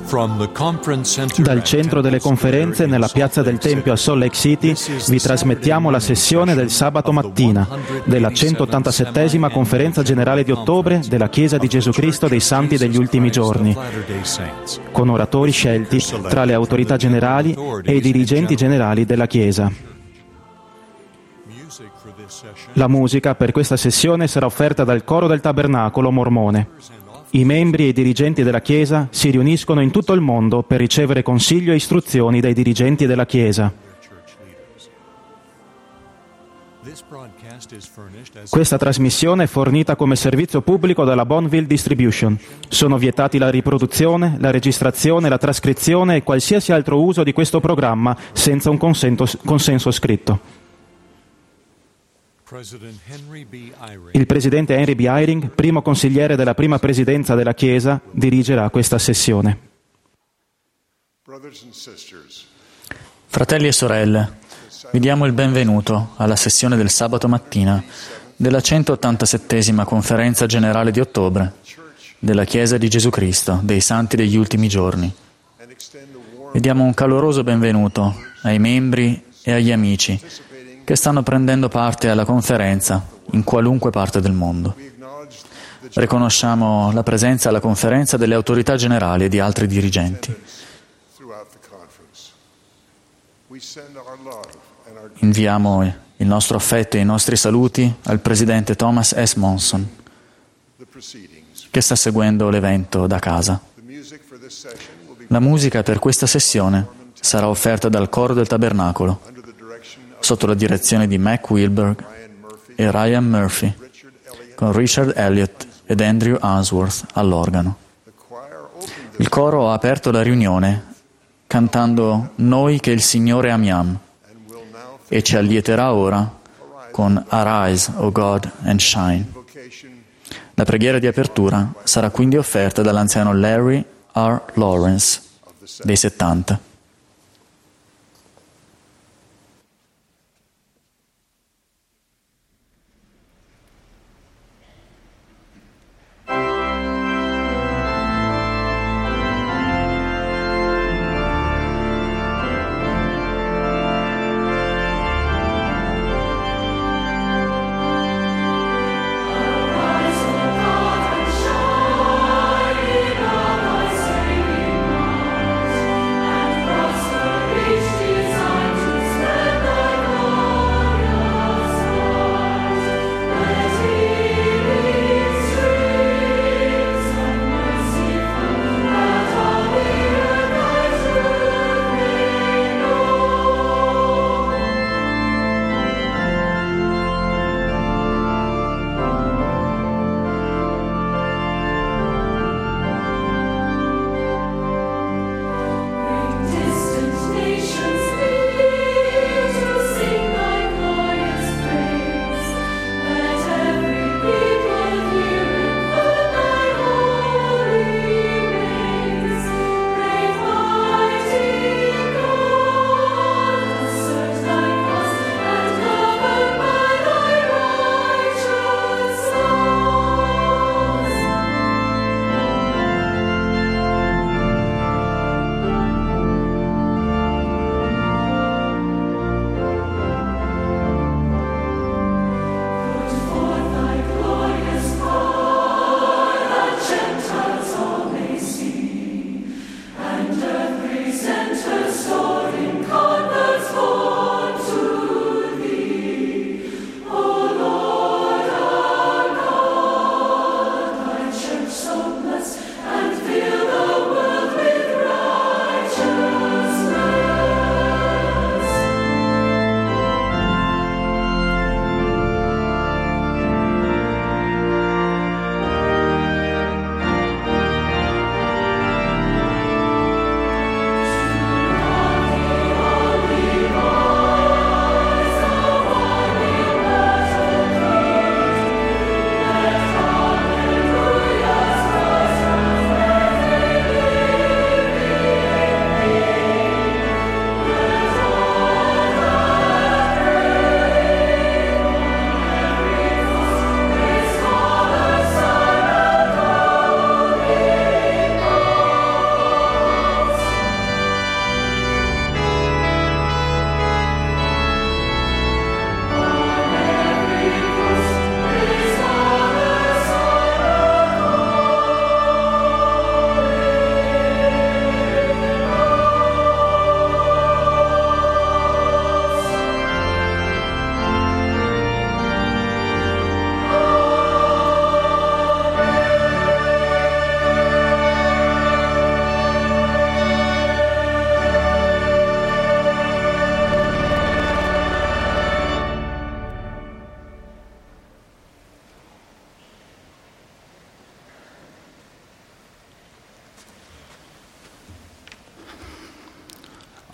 Dal centro delle conferenze nella piazza del Tempio a Salt Lake City vi trasmettiamo la sessione del sabato mattina della 187esima conferenza generale di ottobre della Chiesa di Gesù Cristo dei Santi degli Ultimi Giorni, con oratori scelti tra le autorità generali e i dirigenti generali della Chiesa. La musica per questa sessione sarà offerta dal coro del Tabernacolo Mormone. I membri e i dirigenti della Chiesa si riuniscono in tutto il mondo per ricevere consiglio e istruzioni dai dirigenti della Chiesa. Questa trasmissione è fornita come servizio pubblico dalla Bonneville Distribution. Sono vietati la riproduzione, la registrazione, la trascrizione e qualsiasi altro uso di questo programma senza un consenso scritto. Il presidente Henry B. Eyring, primo consigliere della prima presidenza della Chiesa, dirigerà questa sessione. Fratelli e sorelle, vi diamo il benvenuto alla sessione del sabato mattina della 187esima conferenza generale di ottobre della Chiesa di Gesù Cristo dei Santi degli Ultimi Giorni. Vi diamo un caloroso benvenuto ai membri e agli amici che stanno prendendo parte alla conferenza in qualunque parte del mondo. Riconosciamo la presenza alla conferenza delle autorità generali e di altri dirigenti. Inviamo il nostro affetto e i nostri saluti al presidente Thomas S. Monson, che sta seguendo l'evento da casa. La musica per questa sessione sarà offerta dal coro del Tabernacolo, sotto la direzione di Mac Wilberg e Ryan Murphy, con Richard Elliott ed Andrew Answorth all'organo. Il coro ha aperto la riunione cantando Noi che il Signore amiamo e ci allieterà ora con Arise, O God, and Shine. La preghiera di apertura sarà quindi offerta dall'anziano Larry R. Lawrence, dei 70. And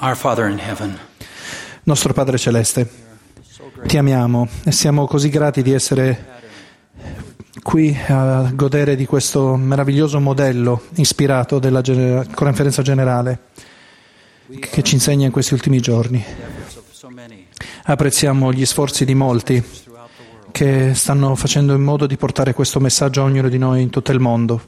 Our Father in heaven, Nostro Padre Celeste, ti amiamo e siamo così grati di essere qui a godere di questo meraviglioso modello ispirato della conferenza generale che ci insegna in questi ultimi giorni. Apprezziamo gli sforzi di molti che stanno facendo in modo di portare questo messaggio a ognuno di noi in tutto il mondo.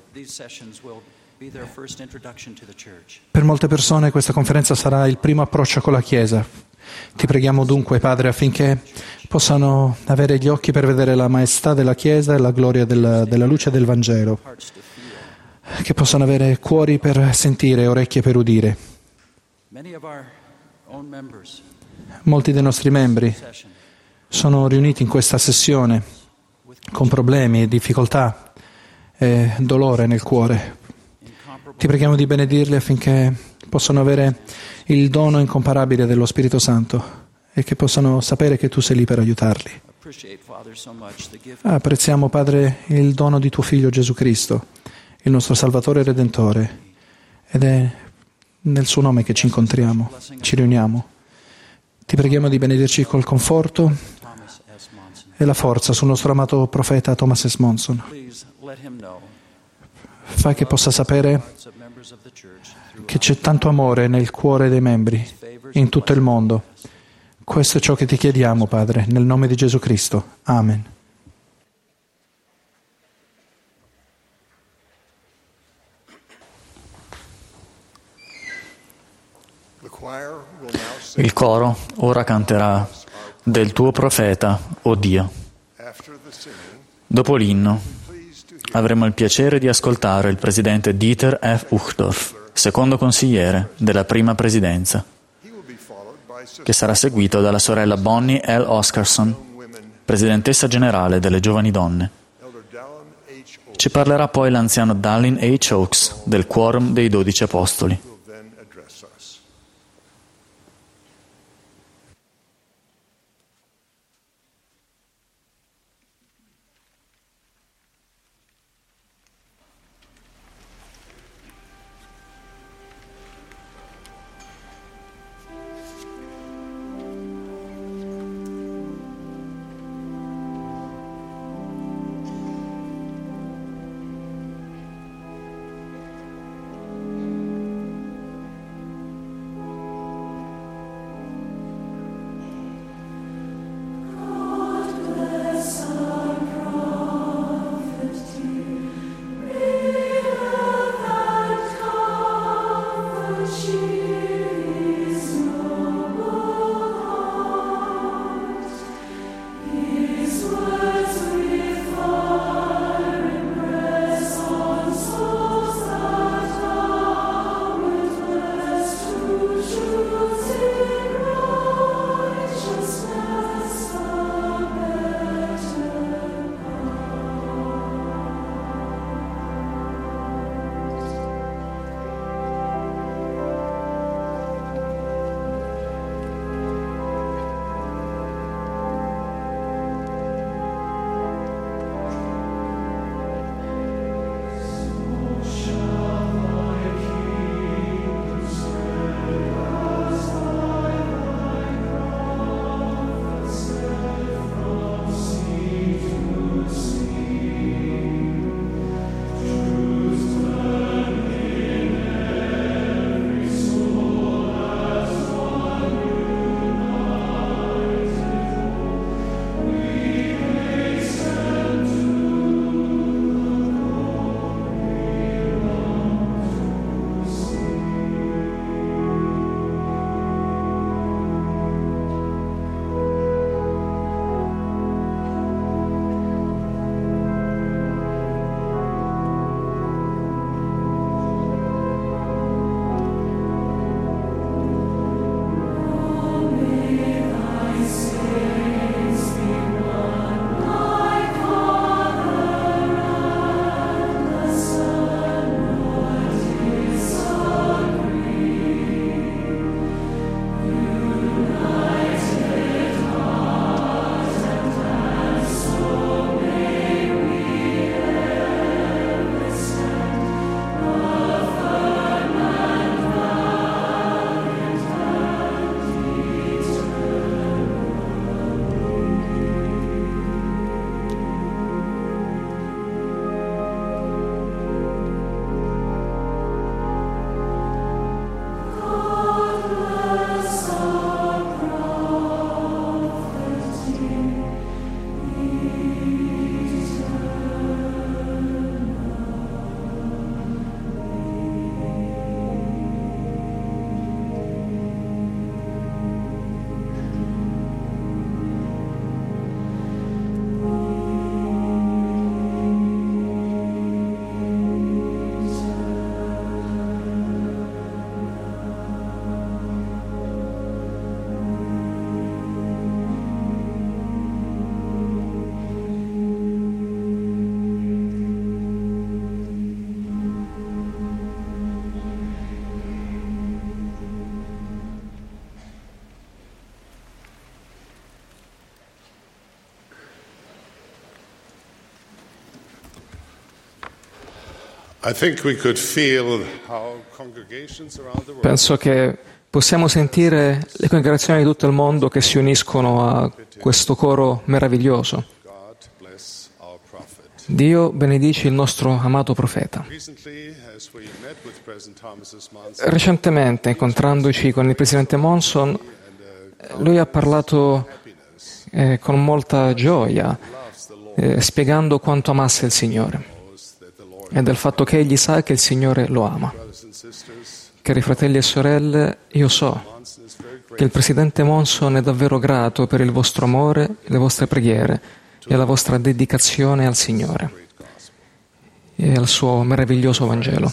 Per molte persone questa conferenza sarà il primo approccio con la Chiesa. Ti preghiamo dunque, Padre, affinché possano avere gli occhi per vedere la maestà della Chiesa e la gloria della luce del Vangelo, che possano avere cuori per sentire e orecchie per udire. Molti dei nostri membri sono riuniti in questa sessione con problemi, difficoltà e dolore nel cuore. Ti preghiamo di benedirli affinché possano avere il dono incomparabile dello Spirito Santo e che possano sapere che tu sei lì per aiutarli. Apprezziamo, Padre, il dono di tuo Figlio Gesù Cristo, il nostro Salvatore e Redentore, ed è nel suo nome che ci incontriamo, ci riuniamo. Ti preghiamo di benedirci col conforto e la forza sul nostro amato profeta Thomas S. Monson. Fai che possa sapere che c'è tanto amore nel cuore dei membri in tutto il mondo. Questo è ciò che ti chiediamo, Padre, nel nome di Gesù Cristo. Amen. Il coro ora canterà del tuo profeta, o Dio. Dopo l'inno avremo il piacere di ascoltare il presidente Dieter F. Uchtdorf, secondo consigliere della prima presidenza, che sarà seguito dalla sorella Bonnie L. Oscarson, presidentessa generale delle Giovani Donne. Ci parlerà poi l'anziano Dallin H. Oaks del Quorum dei 12 Apostoli. Penso che possiamo sentire le congregazioni di tutto il mondo che si uniscono a questo coro meraviglioso. Dio benedice il nostro amato profeta. Recentemente, incontrandoci con il presidente Monson, lui ha parlato con molta gioia, spiegando quanto amasse il Signore e del fatto che egli sa che il Signore lo ama. Cari fratelli e sorelle, io so che il presidente Monson è davvero grato per il vostro amore, le vostre preghiere e la vostra dedicazione al Signore e al suo meraviglioso Vangelo.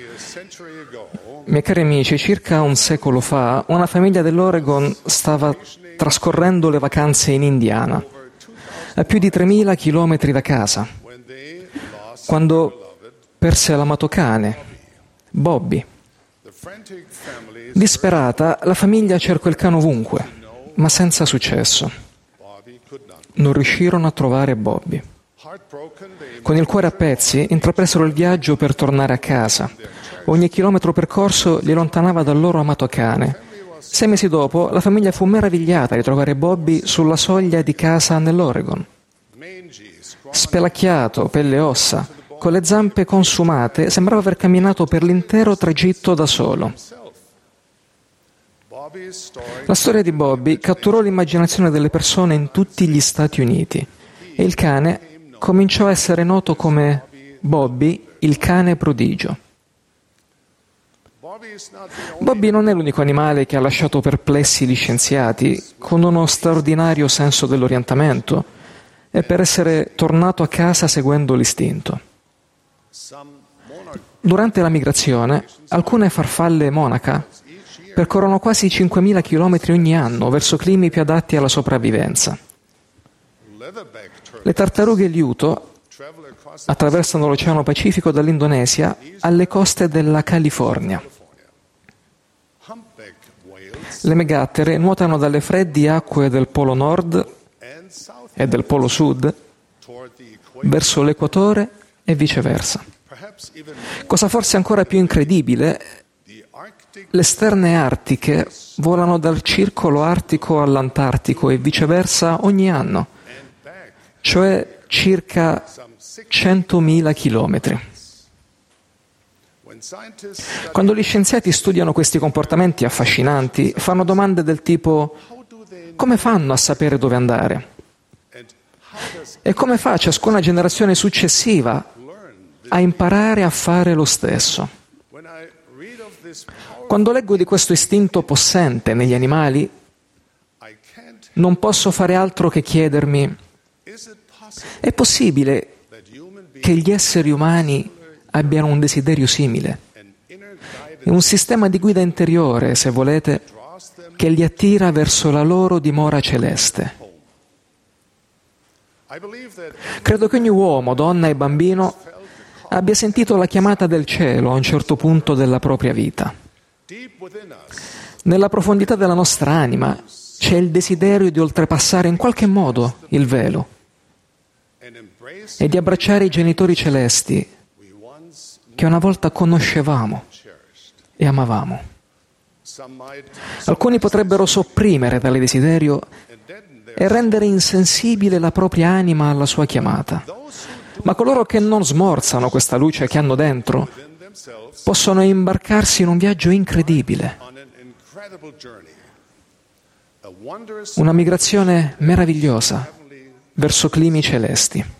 Miei cari amici, circa un secolo fa, una famiglia dell'Oregon stava trascorrendo le vacanze in Indiana, a più di 3.000 chilometri da casa, quando perse l'amato cane, Bobby. Disperata, la famiglia cercò il cane ovunque, ma senza successo. Non riuscirono a trovare Bobby. Con il cuore a pezzi, intrapresero il viaggio per tornare a casa. Ogni chilometro percorso li allontanava dal loro amato cane. 6 mesi dopo, la famiglia fu meravigliata di trovare Bobby sulla soglia di casa nell'Oregon. Spelacchiato, pelle e ossa, con le zampe consumate, sembrava aver camminato per l'intero tragitto da solo. La storia di Bobby catturò l'immaginazione delle persone in tutti gli Stati Uniti e il cane cominciò a essere noto come Bobby, il cane prodigio. Bobby non è l'unico animale che ha lasciato perplessi gli scienziati con uno straordinario senso dell'orientamento e per essere tornato a casa seguendo l'istinto. Durante la migrazione, alcune farfalle monaca percorrono quasi 5.000 chilometri ogni anno verso climi più adatti alla sopravvivenza. Le tartarughe liuto attraversano l'Oceano Pacifico dall'Indonesia alle coste della California. Le megattere nuotano dalle fredde acque del Polo Nord e del Polo Sud verso l'equatore e viceversa. Cosa forse ancora più incredibile, le sterne artiche volano dal circolo artico all'Antartico e viceversa ogni anno, cioè circa 100.000 chilometri. Quando gli scienziati studiano questi comportamenti affascinanti, fanno domande del tipo: come fanno a sapere dove andare? E come fa ciascuna generazione successiva a imparare a fare lo stesso? Quando leggo di questo istinto possente negli animali, non posso fare altro che chiedermi: è possibile che gli esseri umani abbiano un desiderio simile, un sistema di guida interiore, se volete, che li attira verso la loro dimora celeste? Credo che ogni uomo, donna e bambino abbia sentito la chiamata del cielo a un certo punto della propria vita. Nella profondità della nostra anima c'è il desiderio di oltrepassare in qualche modo il velo e di abbracciare i genitori celesti che una volta conoscevamo e amavamo. Alcuni potrebbero sopprimere tale desiderio e rendere insensibile la propria anima alla sua chiamata. Ma coloro che non smorzano questa luce che hanno dentro possono imbarcarsi in un viaggio incredibile, una migrazione meravigliosa verso climi celesti.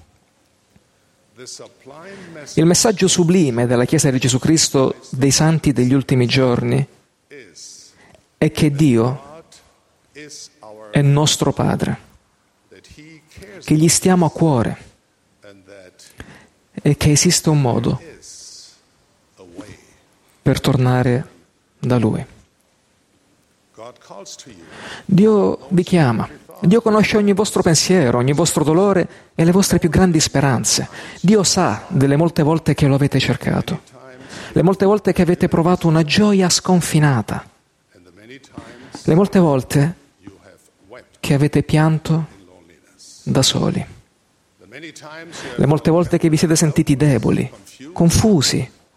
Il messaggio sublime della Chiesa di Gesù Cristo dei santi degli ultimi giorni è che Dio è nostro Padre, che gli stiamo a cuore e che esiste un modo per tornare da Lui. Dio vi chiama. Dio conosce ogni vostro pensiero, ogni vostro dolore e le vostre più grandi speranze. Dio sa delle molte volte che lo avete cercato, le molte volte che avete provato una gioia sconfinata, le molte volte che avete pianto da soli, le molte volte che vi siete sentiti deboli, confusi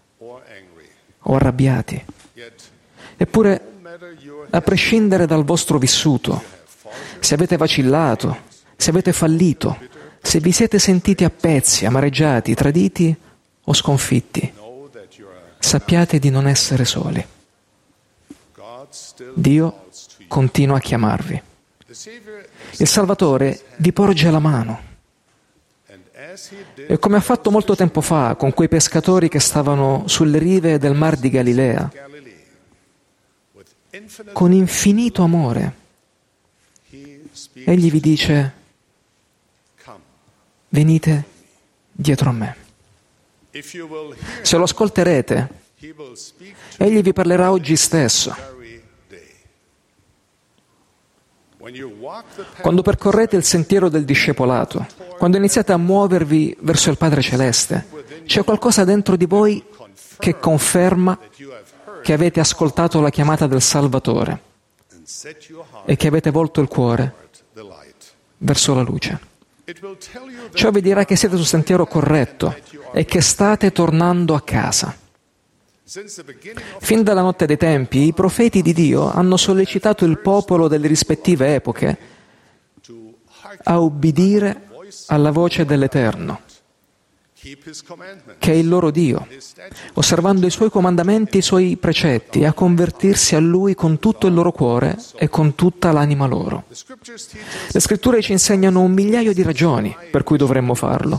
o arrabbiati. Eppure, a prescindere dal vostro vissuto, se avete vacillato, se avete fallito, se vi siete sentiti a pezzi, amareggiati, traditi o sconfitti, sappiate di non essere soli. Dio continua a chiamarvi. Il Salvatore vi porge la mano. E come ha fatto molto tempo fa con quei pescatori che stavano sulle rive del Mar di Galilea, con infinito amore, Egli vi dice: venite dietro a me. Se lo ascolterete, Egli vi parlerà oggi stesso. Quando percorrete il sentiero del discepolato, quando iniziate a muovervi verso il Padre Celeste, c'è qualcosa dentro di voi che conferma che avete ascoltato la chiamata del Salvatore e che avete volto il cuore verso la luce. Ciò vi dirà che siete sul sentiero corretto e che state tornando a casa. Fin dalla notte dei tempi, i profeti di Dio hanno sollecitato il popolo delle rispettive epoche a ubbidire alla voce dell'Eterno, che è il loro Dio, osservando i Suoi comandamenti e i Suoi precetti, e a convertirsi a Lui con tutto il loro cuore e con tutta l'anima loro. Le Scritture ci insegnano 1.000.000 di ragioni per cui dovremmo farlo.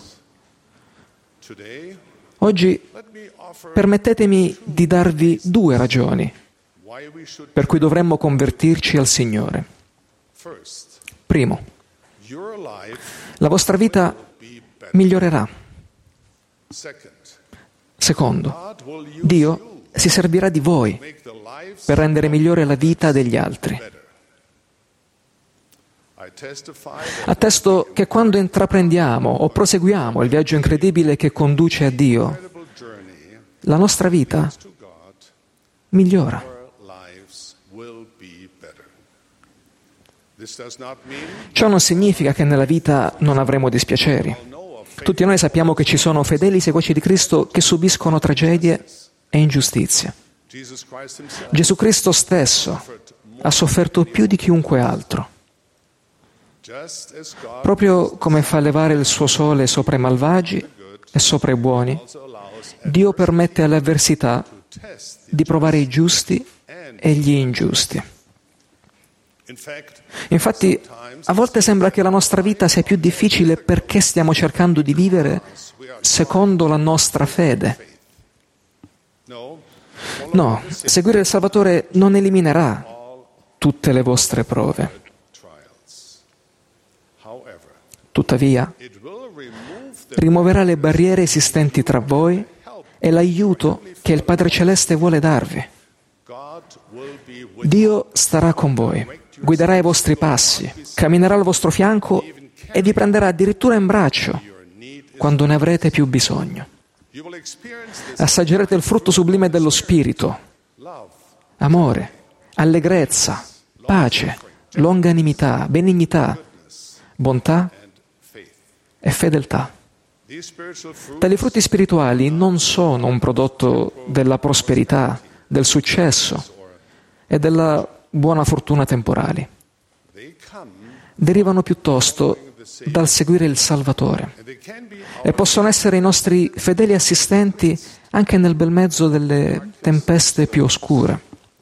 Oggi permettetemi di darvi 2 ragioni per cui dovremmo convertirci al Signore. Primo, la vostra vita migliorerà. Secondo, Dio si servirà di voi per rendere migliore la vita degli altri. Attesto che quando intraprendiamo o proseguiamo il viaggio incredibile che conduce a Dio, la nostra vita migliora. Ciò non significa che nella vita non avremo dispiaceri. Tutti noi sappiamo che ci sono fedeli seguaci di Cristo che subiscono tragedie e ingiustizie. Gesù Cristo stesso ha sofferto più di chiunque altro. Proprio come fa levare il suo sole sopra i malvagi e sopra i buoni, Dio permette alle avversità di provare i giusti e gli ingiusti. Infatti, a volte sembra che la nostra vita sia più difficile perché stiamo cercando di vivere secondo la nostra fede. No, seguire il Salvatore non eliminerà tutte le vostre prove. Tuttavia, rimuoverà le barriere esistenti tra voi e l'aiuto che il Padre Celeste vuole darvi. Dio starà con voi, guiderà i vostri passi, camminerà al vostro fianco e vi prenderà addirittura in braccio quando ne avrete più bisogno. Assaggerete il frutto sublime dello Spirito: amore, allegrezza, pace, longanimità, benignità, bontà e fedeltà. Tali frutti spirituali non sono un prodotto della prosperità, del successo e della buona fortuna temporali. Derivano piuttosto dal seguire il Salvatore e possono essere i nostri fedeli assistenti anche nel bel mezzo delle tempeste più oscure.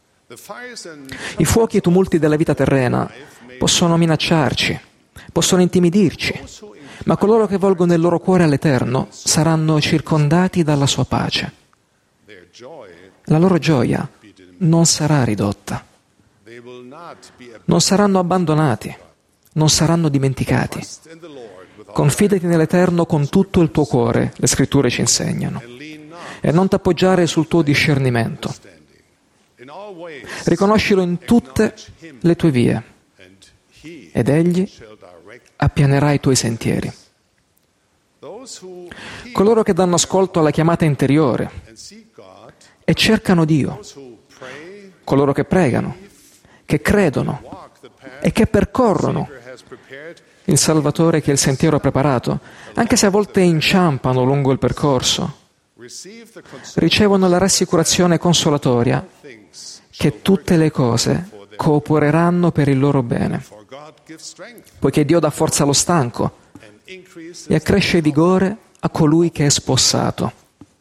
I fuochi e i tumulti della vita terrena possono minacciarci, possono intimidirci, ma coloro che volgono il loro cuore all'Eterno saranno circondati dalla sua pace. La loro gioia non sarà ridotta. Non saranno abbandonati, non saranno dimenticati. Confidati nell'Eterno con tutto il tuo cuore, le Scritture ci insegnano, e non t'appoggiare sul tuo discernimento. Riconoscilo in tutte le tue vie, ed Egli appianerà i tuoi sentieri. Coloro che danno ascolto alla chiamata interiore e cercano Dio, coloro che pregano, che credono e che percorrono il Salvatore che il sentiero ha preparato, anche se a volte inciampano lungo il percorso, ricevono la rassicurazione consolatoria che tutte le cose coopereranno per il loro bene, poiché Dio dà forza allo stanco e accresce vigore a colui che è spossato.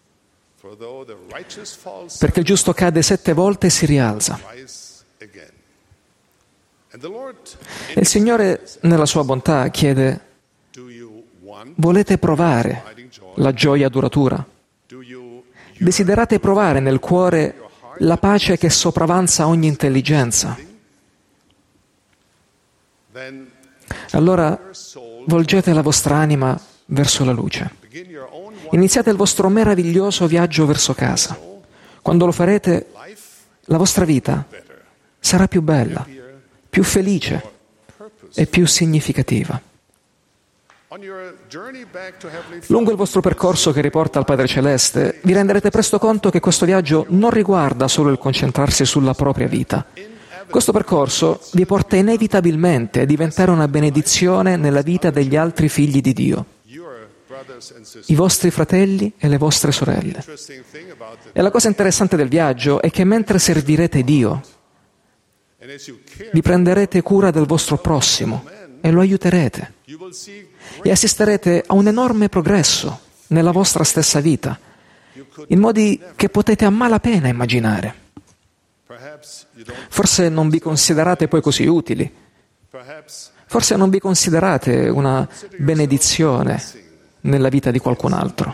Perché il giusto cade 7 volte e si rialza. E il Signore, nella sua bontà, chiede: volete provare la gioia duratura? Desiderate provare nel cuore la pace che sopravanza ogni intelligenza? Allora volgete la vostra anima verso la luce. Iniziate il vostro meraviglioso viaggio verso casa. Quando lo farete, la vostra vita sarà più bella, più felice e più significativa. Lungo il vostro percorso che riporta al Padre Celeste, vi renderete presto conto che questo viaggio non riguarda solo il concentrarsi sulla propria vita. Questo percorso vi porta inevitabilmente a diventare una benedizione nella vita degli altri figli di Dio, i vostri fratelli e le vostre sorelle. E la cosa interessante del viaggio è che mentre servirete Dio, vi prenderete cura del vostro prossimo e lo aiuterete e assisterete a un enorme progresso nella vostra stessa vita, in modi che potete a malapena immaginare. Forse non vi considerate poi così utili, forse non vi considerate una benedizione nella vita di qualcun altro.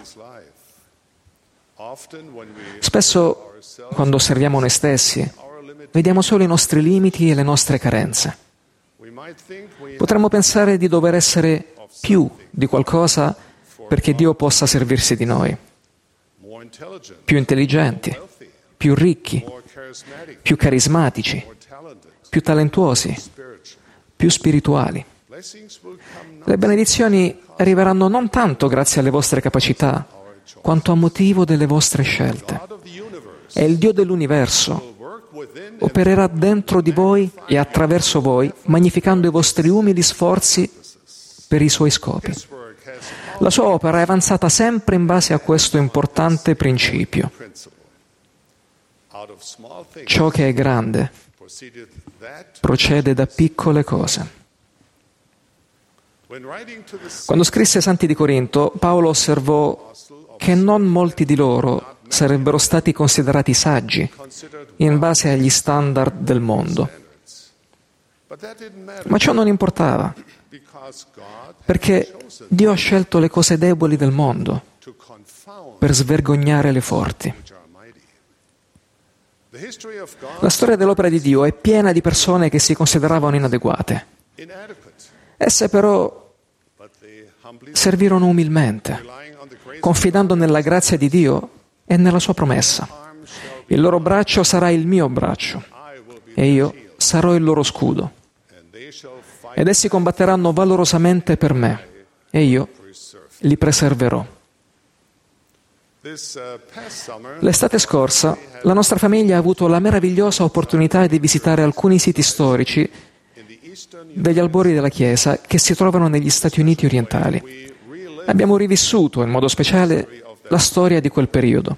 Spesso, quando osserviamo noi stessi, vediamo solo i nostri limiti e le nostre carenze. Potremmo pensare di dover essere più di qualcosa perché Dio possa servirsi di noi. Più intelligenti, più ricchi, più carismatici, più talentuosi, più spirituali. Le benedizioni arriveranno non tanto grazie alle vostre capacità, quanto a motivo delle vostre scelte. E il Dio dell'universo opererà dentro di voi e attraverso voi, magnificando i vostri umili sforzi per i suoi scopi. La sua opera è avanzata sempre in base a questo importante principio. Ciò che è grande procede da piccole cose. Quando scrisse ai Santi di Corinto, Paolo osservò che non molti di loro sarebbero stati considerati saggi in base agli standard del mondo. Ma ciò non importava, perché Dio ha scelto le cose deboli del mondo per svergognare le forti. La storia dell'opera di Dio è piena di persone che si consideravano inadeguate. Esse però servirono umilmente, confidando nella grazia di Dio e nella sua promessa. Il loro braccio sarà il mio braccio e io sarò il loro scudo. Ed essi combatteranno valorosamente per me e io li preserverò. L'estate scorsa la nostra famiglia ha avuto la meravigliosa opportunità di visitare alcuni siti storici degli albori della Chiesa che si trovano negli Stati Uniti orientali. Abbiamo rivissuto, in modo speciale, la storia di quel periodo.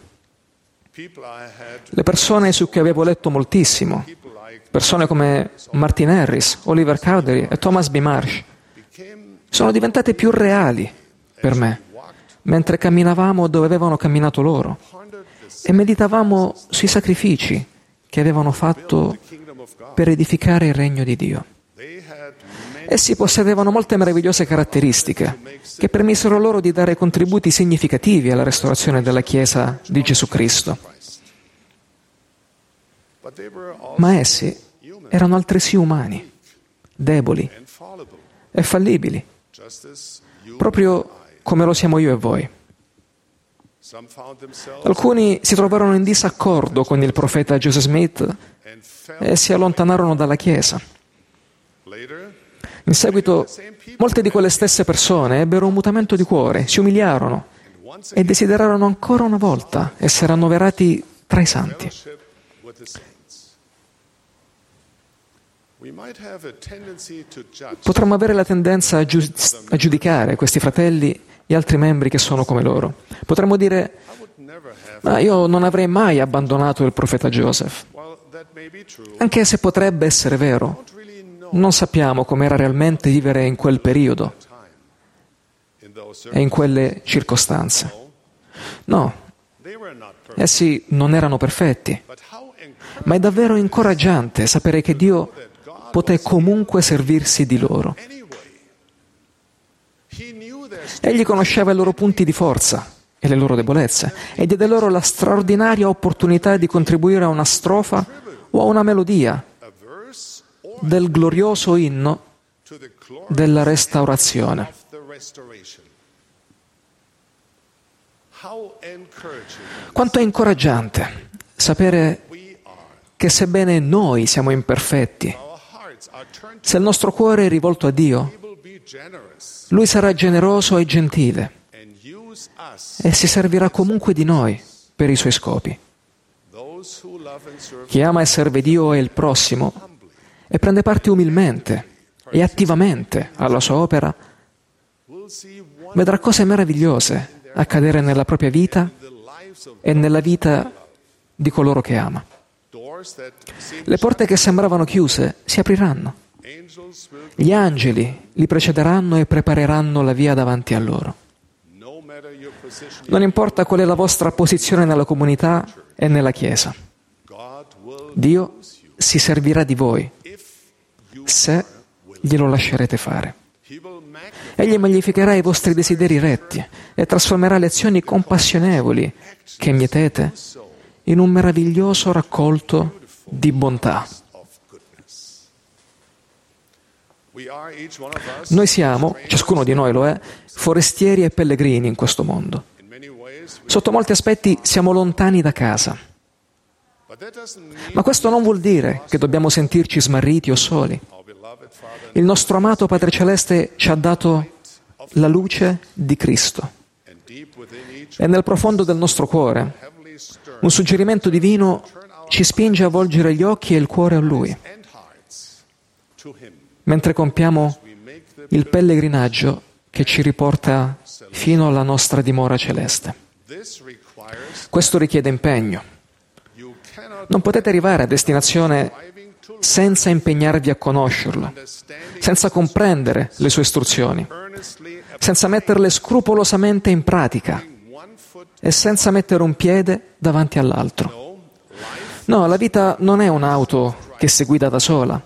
Le persone su cui avevo letto moltissimo, persone come Martin Harris, Oliver Cowdery e Thomas B. Marsh, sono diventate più reali per me, mentre camminavamo dove avevano camminato loro e meditavamo sui sacrifici che avevano fatto per edificare il regno di Dio. Essi possedevano molte meravigliose caratteristiche che permisero loro di dare contributi significativi alla restaurazione della Chiesa di Gesù Cristo. Ma essi erano altresì umani, deboli e fallibili, proprio come lo siamo io e voi. Alcuni si trovarono in disaccordo con il profeta Joseph Smith e si allontanarono dalla Chiesa. In seguito, molte di quelle stesse persone ebbero un mutamento di cuore, si umiliarono e desiderarono ancora una volta essere annoverati tra i santi. Potremmo avere la tendenza a giudicare questi fratelli e altri membri che sono come loro. Potremmo dire: Ma io non avrei mai abbandonato il profeta Joseph. Anche se potrebbe essere vero, non sappiamo com'era realmente vivere in quel periodo e in quelle circostanze. No, essi non erano perfetti, ma è davvero incoraggiante sapere che Dio poté comunque servirsi di loro. Egli conosceva i loro punti di forza e le loro debolezze e diede loro la straordinaria opportunità di contribuire a una strofa o a una melodia del glorioso inno della restaurazione. Quanto è incoraggiante sapere che sebbene noi siamo imperfetti, se il nostro cuore è rivolto a Dio, Lui sarà generoso e gentile e si servirà comunque di noi per i Suoi scopi. Chi ama e serve Dio e il prossimo e prende parte umilmente e attivamente alla sua opera, vedrà cose meravigliose accadere nella propria vita e nella vita di coloro che ama. Le porte che sembravano chiuse si apriranno. Gli angeli li precederanno e prepareranno la via davanti a loro. Non importa qual è la vostra posizione nella comunità e nella Chiesa, Dio si servirà di voi se glielo lascerete fare. Egli magnificherà i vostri desideri retti e trasformerà le azioni compassionevoli che mietete in un meraviglioso raccolto di bontà. Noi siamo, ciascuno di noi lo è, forestieri e pellegrini in questo mondo. Sotto molti aspetti siamo lontani da casa. Ma questo non vuol dire che dobbiamo sentirci smarriti o soli. Il nostro amato Padre Celeste ci ha dato la luce di Cristo. E nel profondo del nostro cuore, un suggerimento divino ci spinge a volgere gli occhi e il cuore a Lui, mentre compiamo il pellegrinaggio che ci riporta fino alla nostra dimora celeste. Questo richiede impegno. Non potete arrivare a destinazione senza impegnarvi a conoscerlo, senza comprendere le sue istruzioni, senza metterle scrupolosamente in pratica e senza mettere un piede davanti all'altro. No, la vita non è un'auto che si guida da sola.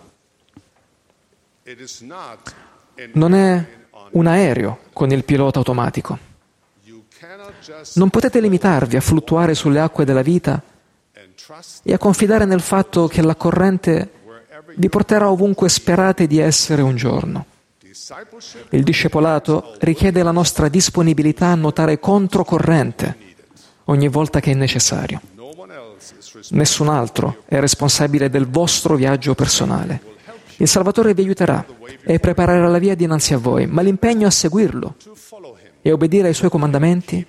Non è un aereo con il pilota automatico. Non potete limitarvi a fluttuare sulle acque della vita e a confidare nel fatto che la corrente vi porterà ovunque sperate di essere un giorno. Il discepolato richiede la nostra disponibilità a nuotare controcorrente ogni volta che è necessario. Nessun altro è responsabile del vostro viaggio personale. Il Salvatore vi aiuterà e preparerà la via dinanzi a voi, ma l'impegno a seguirlo e obbedire ai Suoi comandamenti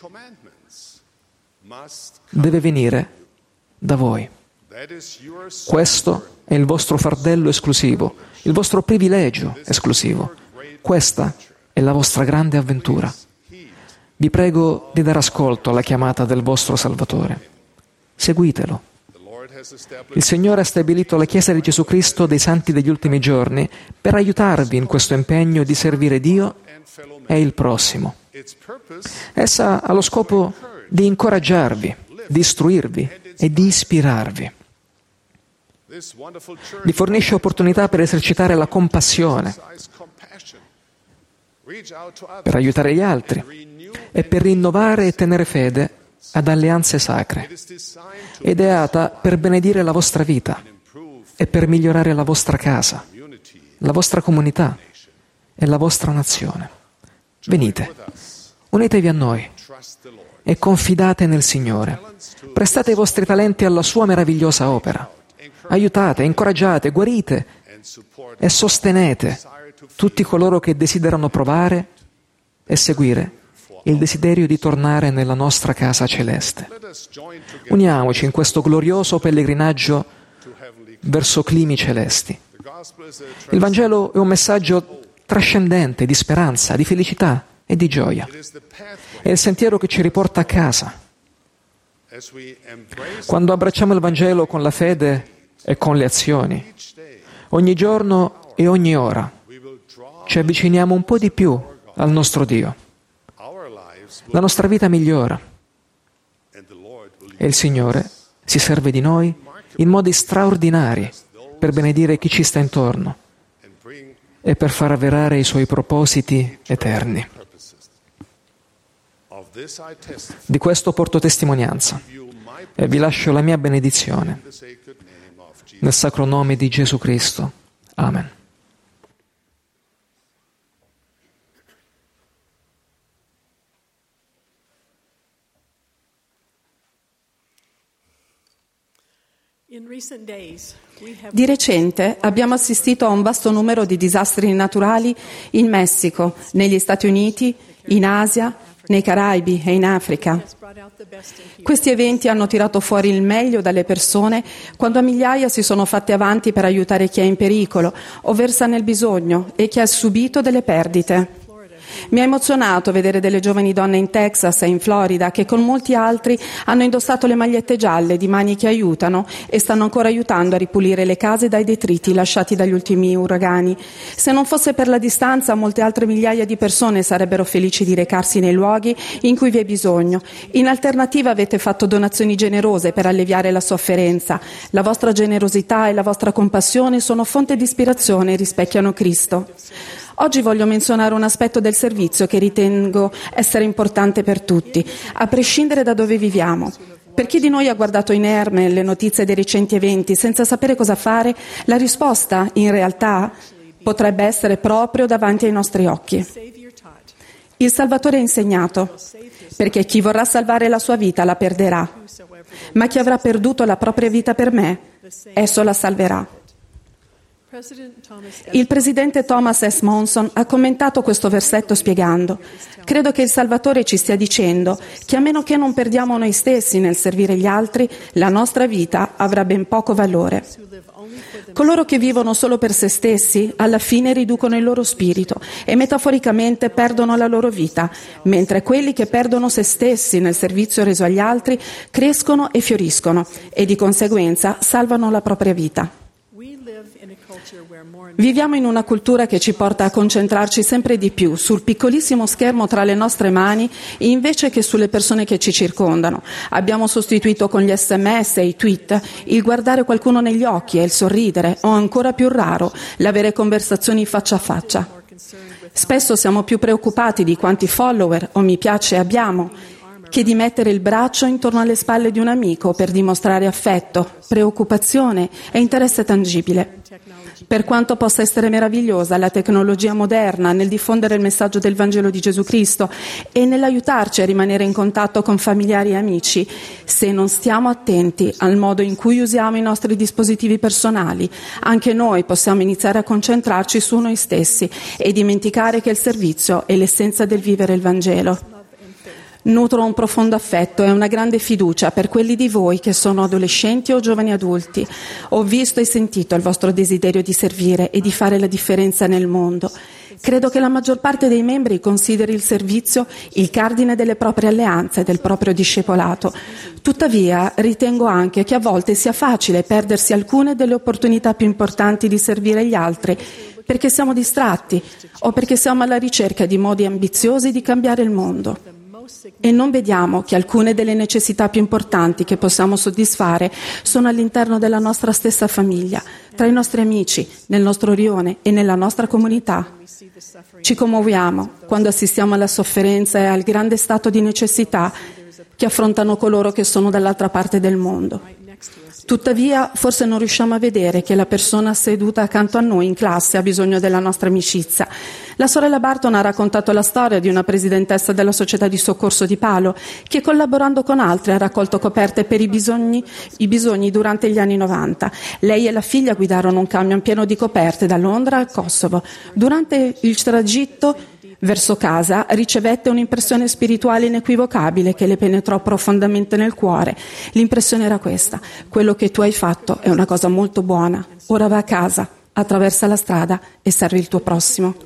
deve venire da voi. Questo è il vostro fardello esclusivo, il vostro privilegio esclusivo. Questa è la vostra grande avventura. Vi prego di dare ascolto alla chiamata del vostro Salvatore. Seguitelo. Il Signore ha stabilito la Chiesa di Gesù Cristo dei Santi degli ultimi giorni per aiutarvi in questo impegno di servire Dio e il prossimo. Essa ha lo scopo di incoraggiarvi, di istruirvi e di ispirarvi. Vi fornisce opportunità per esercitare la compassione, per aiutare gli altri e per rinnovare e tenere fede ad alleanze sacre, ideata per benedire la vostra vita e per migliorare la vostra casa, la vostra comunità e la vostra nazione. Venite, unitevi a noi e confidate nel Signore. Prestate i vostri talenti alla Sua meravigliosa opera. Aiutate, incoraggiate, guarite e sostenete tutti coloro che desiderano provare e seguire il desiderio di tornare nella nostra casa celeste. Uniamoci in questo glorioso pellegrinaggio verso climi celesti. Il Vangelo è un messaggio trascendente di speranza, di felicità e di gioia. È il sentiero che ci riporta a casa, Quando abbracciamo il Vangelo con la fede e con le azioni, ogni giorno e ogni ora, ci avviciniamo un po' di più al nostro Dio. La nostra vita migliora e il Signore si serve di noi in modi straordinari per benedire chi ci sta intorno e per far avverare i Suoi propositi eterni. Di questo porto testimonianza e vi lascio la mia benedizione. Nel sacro nome di Gesù Cristo. Amen. Di recente abbiamo assistito a un vasto numero di disastri naturali in Messico, negli Stati Uniti, in Asia, nei Caraibi e in Africa. Questi eventi hanno tirato fuori il meglio dalle persone quando a migliaia si sono fatte avanti per aiutare chi è in pericolo o versa nel bisogno e chi ha subito delle perdite. Mi ha emozionato vedere delle giovani donne in Texas e in Florida che con molti altri hanno indossato le magliette gialle di Mani che aiutano e stanno ancora aiutando a ripulire le case dai detriti lasciati dagli ultimi uragani. Se non fosse per la distanza, molte altre migliaia di persone sarebbero felici di recarsi nei luoghi in cui vi è bisogno. In alternativa avete fatto donazioni generose per alleviare la sofferenza. La vostra generosità e la vostra compassione sono fonte di ispirazione e rispecchiano Cristo. Oggi voglio menzionare un aspetto del servizio che ritengo essere importante per tutti, a prescindere da dove viviamo. Per chi di noi ha guardato inerme le notizie dei recenti eventi senza sapere cosa fare, la risposta, in realtà, potrebbe essere proprio davanti ai nostri occhi. Il Salvatore ha insegnato, perché chi vorrà salvare la sua vita la perderà, ma chi avrà perduto la propria vita per me, esso la salverà. Il presidente Thomas S. Monson ha commentato questo versetto spiegando: credo che il Salvatore ci stia dicendo che a meno che non perdiamo noi stessi nel servire gli altri, la nostra vita avrà ben poco valore. Coloro che vivono solo per se stessi, alla fine riducono il loro spirito e metaforicamente perdono la loro vita, mentre quelli che perdono se stessi nel servizio reso agli altri crescono e fioriscono e di conseguenza salvano la propria vita. Viviamo in una cultura che ci porta a concentrarci sempre di più sul piccolissimo schermo tra le nostre mani invece che sulle persone che ci circondano. Abbiamo sostituito con gli SMS e i tweet il guardare qualcuno negli occhi e il sorridere, o ancora più raro, l'avere conversazioni faccia a faccia. Spesso siamo più preoccupati di quanti follower o mi piace abbiamo che di mettere il braccio intorno alle spalle di un amico per dimostrare affetto, preoccupazione e interesse tangibile. Per quanto possa essere meravigliosa la tecnologia moderna nel diffondere il messaggio del Vangelo di Gesù Cristo e nell'aiutarci a rimanere in contatto con familiari e amici, se non stiamo attenti al modo in cui usiamo i nostri dispositivi personali, anche noi possiamo iniziare a concentrarci su noi stessi e dimenticare che il servizio è l'essenza del vivere il Vangelo. Nutro un profondo affetto e una grande fiducia per quelli di voi che sono adolescenti o giovani adulti. Ho visto e sentito il vostro desiderio di servire e di fare la differenza nel mondo. Credo che la maggior parte dei membri consideri il servizio il cardine delle proprie alleanze e del proprio discepolato. Tuttavia, ritengo anche che a volte sia facile perdersi alcune delle opportunità più importanti di servire gli altri, perché siamo distratti o perché siamo alla ricerca di modi ambiziosi di cambiare il mondo. E non vediamo che alcune delle necessità più importanti che possiamo soddisfare sono all'interno della nostra stessa famiglia, tra i nostri amici, nel nostro rione e nella nostra comunità. Ci commuoviamo quando assistiamo alla sofferenza e al grande stato di necessità che affrontano coloro che sono dall'altra parte del mondo. Tuttavia, forse non riusciamo a vedere che la persona seduta accanto a noi in classe ha bisogno della nostra amicizia. La sorella Barton ha raccontato la storia di una presidentessa della società di soccorso di Palo che, collaborando con altri, ha raccolto coperte per i bisogni durante gli anni 90. Lei e la figlia guidarono un camion pieno di coperte da Londra al Kosovo. Durante il tragitto verso casa ricevette un'impressione spirituale inequivocabile che le penetrò profondamente nel cuore. L'impressione era questa: quello che tu hai fatto è una cosa molto buona. Ora va a casa, attraversa la strada e servi il tuo prossimo.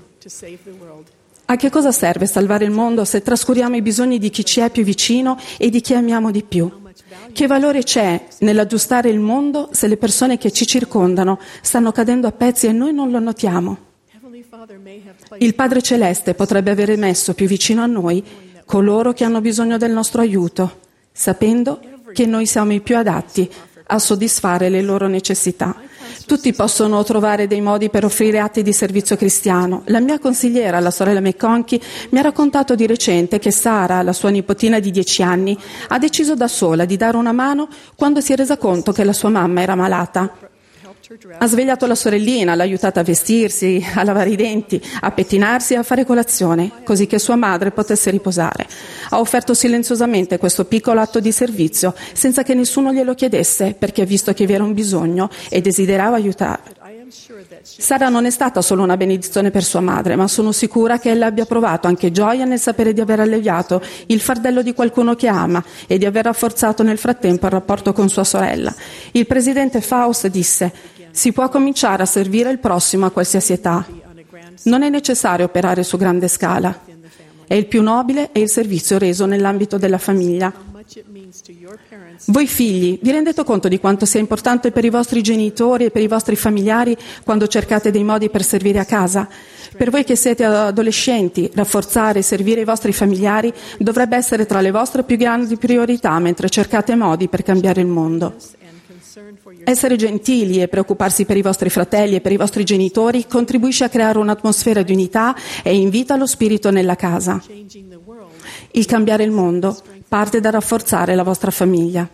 A che cosa serve salvare il mondo se trascuriamo i bisogni di chi ci è più vicino e di chi amiamo di più? Che valore c'è nell'aggiustare il mondo se le persone che ci circondano stanno cadendo a pezzi e noi non lo notiamo? Il Padre Celeste potrebbe avere messo più vicino a noi coloro che hanno bisogno del nostro aiuto, sapendo che noi siamo i più adatti a soddisfare le loro necessità. Tutti possono trovare dei modi per offrire atti di servizio cristiano. La mia consigliera, la sorella McConkie, mi ha raccontato di recente che Sara, la sua nipotina di 10 anni, ha deciso da sola di dare una mano quando si è resa conto che la sua mamma era malata. Ha svegliato la sorellina, l'ha aiutata a vestirsi, a lavare i denti, a pettinarsi e a fare colazione, così che sua madre potesse riposare. Ha offerto silenziosamente questo piccolo atto di servizio, senza che nessuno glielo chiedesse, perché ha visto che vi era un bisogno e desiderava aiutare. Sara non è stata solo una benedizione per sua madre, ma sono sicura che ella abbia provato anche gioia nel sapere di aver alleviato il fardello di qualcuno che ama e di aver rafforzato nel frattempo il rapporto con sua sorella. Il presidente Faust disse: si può cominciare a servire il prossimo a qualsiasi età. Non è necessario operare su grande scala. È il più nobile è il servizio reso nell'ambito della famiglia. Voi figli, vi rendete conto di quanto sia importante per i vostri genitori e per i vostri familiari quando cercate dei modi per servire a casa? Per voi che siete adolescenti, rafforzare e servire i vostri familiari dovrebbe essere tra le vostre più grandi priorità mentre cercate modi per cambiare il mondo. Essere gentili e preoccuparsi per i vostri fratelli e per i vostri genitori contribuisce a creare un'atmosfera di unità e invita lo spirito nella casa. Il cambiare il mondo parte da rafforzare la vostra famiglia.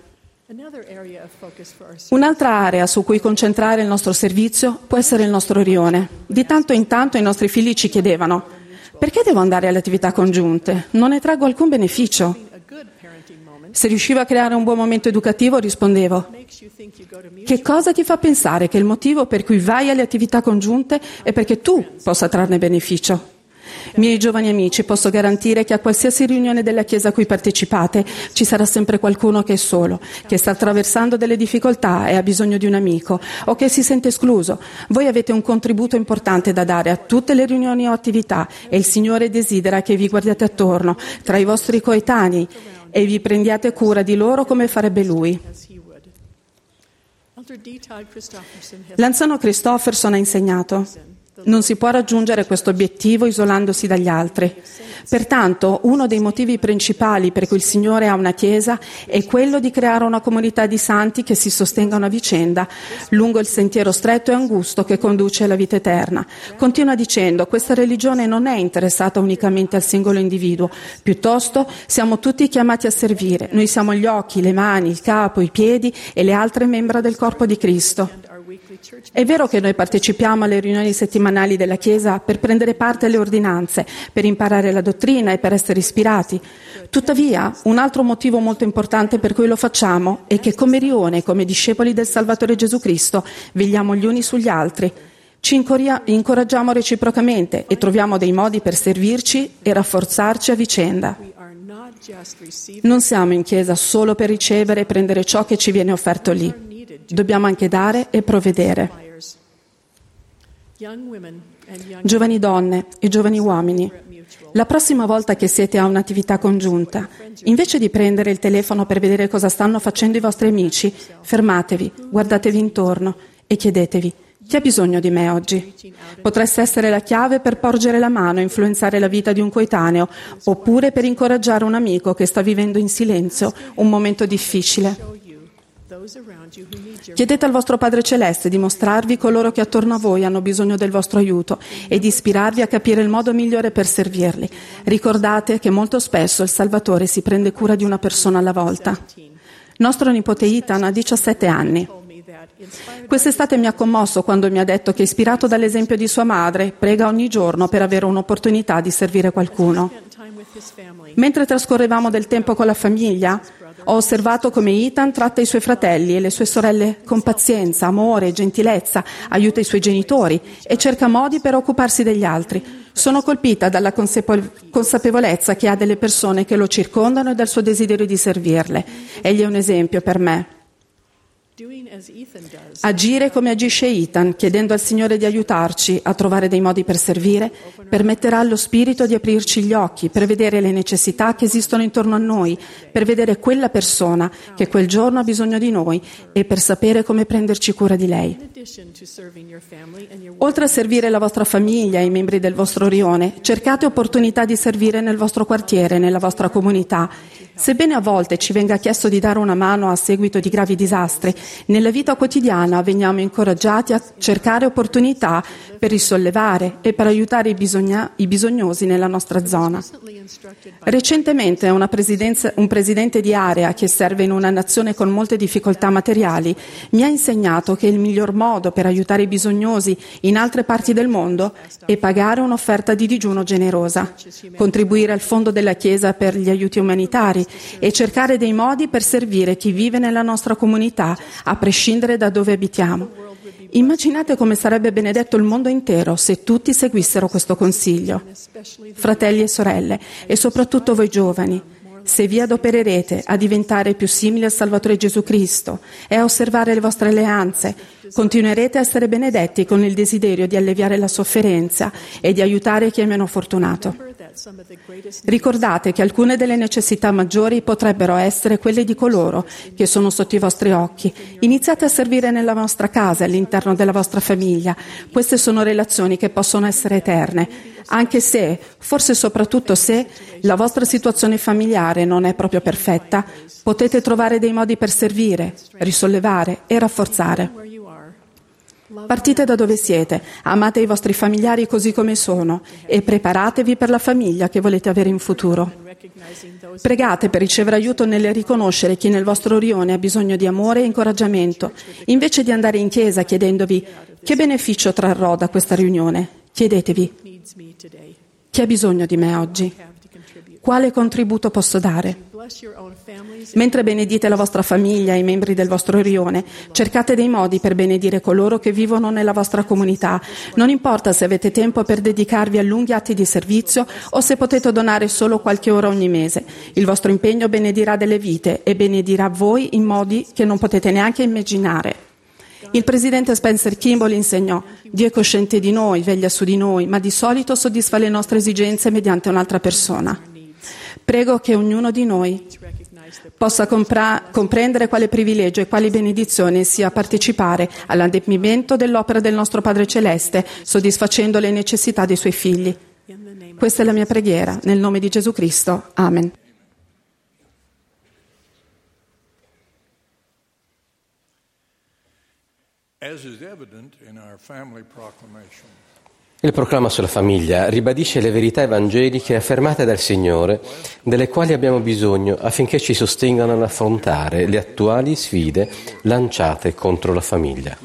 Un'altra area su cui concentrare il nostro servizio può essere il nostro rione. Di tanto in tanto i nostri figli ci chiedevano: perché devo andare alle attività congiunte? Non ne traggo alcun beneficio. Se riuscivo a creare un buon momento educativo rispondevo: che cosa ti fa pensare che il motivo per cui vai alle attività congiunte è perché tu possa trarne beneficio? Miei giovani amici, posso garantire che a qualsiasi riunione della Chiesa a cui partecipate ci sarà sempre qualcuno che è solo, che sta attraversando delle difficoltà e ha bisogno di un amico o che si sente escluso. Voi avete un contributo importante da dare a tutte le riunioni o attività e il Signore desidera che vi guardiate attorno tra i vostri coetanei e vi prendiate cura di loro come farebbe Lui. L'anziano Christofferson ha insegnato: non si può raggiungere questo obiettivo isolandosi dagli altri. Pertanto, uno dei motivi principali per cui il Signore ha una Chiesa è quello di creare una comunità di santi che si sostengano a vicenda lungo il sentiero stretto e angusto che conduce alla vita eterna. Continua dicendo: questa religione non è interessata unicamente al singolo individuo, piuttosto siamo tutti chiamati a servire. Noi siamo gli occhi, le mani, il capo, i piedi e le altre membra del corpo di Cristo. È vero che noi partecipiamo alle riunioni settimanali della Chiesa per prendere parte alle ordinanze, per imparare la dottrina e per essere ispirati. Tuttavia, un altro motivo molto importante per cui lo facciamo è che come rione, come discepoli del Salvatore Gesù Cristo, vegliamo gli uni sugli altri. Ci incoraggiamo reciprocamente e troviamo dei modi per servirci e rafforzarci a vicenda. Non siamo in Chiesa solo per ricevere e prendere ciò che ci viene offerto lì. Dobbiamo anche dare e provvedere. Giovani donne e giovani uomini, la prossima volta che siete a un'attività congiunta, invece di prendere il telefono per vedere cosa stanno facendo i vostri amici, fermatevi, guardatevi intorno e chiedetevi: chi ha bisogno di me oggi? Potreste essere la chiave per porgere la mano e influenzare la vita di un coetaneo, oppure per incoraggiare un amico che sta vivendo in silenzio un momento difficile. Chiedete al vostro Padre Celeste di mostrarvi coloro che attorno a voi hanno bisogno del vostro aiuto e di ispirarvi a capire il modo migliore per servirli. Ricordate che molto spesso il Salvatore si prende cura di una persona alla volta. Nostro nipote Ethan ha 17 anni. Quest'estate mi ha commosso quando mi ha detto che, ispirato dall'esempio di sua madre, prega ogni giorno per avere un'opportunità di servire qualcuno. Mentre trascorrevamo del tempo con la famiglia, ho osservato come Ethan tratta i suoi fratelli e le sue sorelle con pazienza, amore, gentilezza, aiuta i suoi genitori e cerca modi per occuparsi degli altri. Sono colpita dalla consapevolezza che ha delle persone che lo circondano e dal suo desiderio di servirle. Egli è un esempio per me. Agire come agisce Ethan, chiedendo al Signore di aiutarci a trovare dei modi per servire, permetterà allo Spirito di aprirci gli occhi, per vedere le necessità che esistono intorno a noi, per vedere quella persona che quel giorno ha bisogno di noi e per sapere come prenderci cura di lei. Oltre a servire la vostra famiglia e i membri del vostro rione, cercate opportunità di servire nel vostro quartiere, nella vostra comunità. Sebbene a volte ci venga chiesto di dare una mano a seguito di gravi disastri, nella vita quotidiana veniamo incoraggiati a cercare opportunità per risollevare e per aiutare i bisognosi nella nostra zona. Recentemente un presidente di area che serve in una nazione con molte difficoltà materiali mi ha insegnato che il miglior modo per aiutare i bisognosi in altre parti del mondo è pagare un'offerta di digiuno generosa, contribuire al fondo della Chiesa per gli aiuti umanitari e cercare dei modi per servire chi vive nella nostra comunità, a prescindere da dove abitiamo. Immaginate come sarebbe benedetto il mondo intero se tutti seguissero questo consiglio. Fratelli e sorelle, e soprattutto voi giovani, se vi adopererete a diventare più simili al Salvatore Gesù Cristo e a osservare le vostre alleanze, continuerete a essere benedetti con il desiderio di alleviare la sofferenza e di aiutare chi è meno fortunato. Ricordate che alcune delle necessità maggiori potrebbero essere quelle di coloro che sono sotto i vostri occhi. Iniziate a servire nella vostra casa, all'interno della vostra famiglia. Queste sono relazioni che possono essere eterne, anche se, forse soprattutto se, la vostra situazione familiare non è proprio perfetta, potete trovare dei modi per servire, risollevare e rafforzare. Partite da dove siete, amate i vostri familiari così come sono e preparatevi per la famiglia che volete avere in futuro. Pregate per ricevere aiuto nel riconoscere chi nel vostro rione ha bisogno di amore e incoraggiamento, invece di andare in chiesa chiedendovi che beneficio trarrò da questa riunione. Chiedetevi: chi ha bisogno di me oggi? Quale contributo posso dare? Mentre benedite la vostra famiglia e i membri del vostro rione, cercate dei modi per benedire coloro che vivono nella vostra comunità. Non importa se avete tempo per dedicarvi a lunghi atti di servizio o se potete donare solo qualche ora ogni mese. Il vostro impegno benedirà delle vite e benedirà voi in modi che non potete neanche immaginare. Il presidente Spencer Kimball insegnò: Dio è cosciente di noi, veglia su di noi, ma di solito soddisfa le nostre esigenze mediante un'altra persona. Prego che ognuno di noi possa comprendere quale privilegio e quali benedizioni sia partecipare all'adempimento dell'opera del nostro Padre Celeste, soddisfacendo le necessità dei suoi figli. Questa è la mia preghiera, nel nome di Gesù Cristo. Amen. Il proclama sulla famiglia ribadisce le verità evangeliche affermate dal Signore, delle quali abbiamo bisogno affinché ci sostengano nell'affrontare le attuali sfide lanciate contro la famiglia.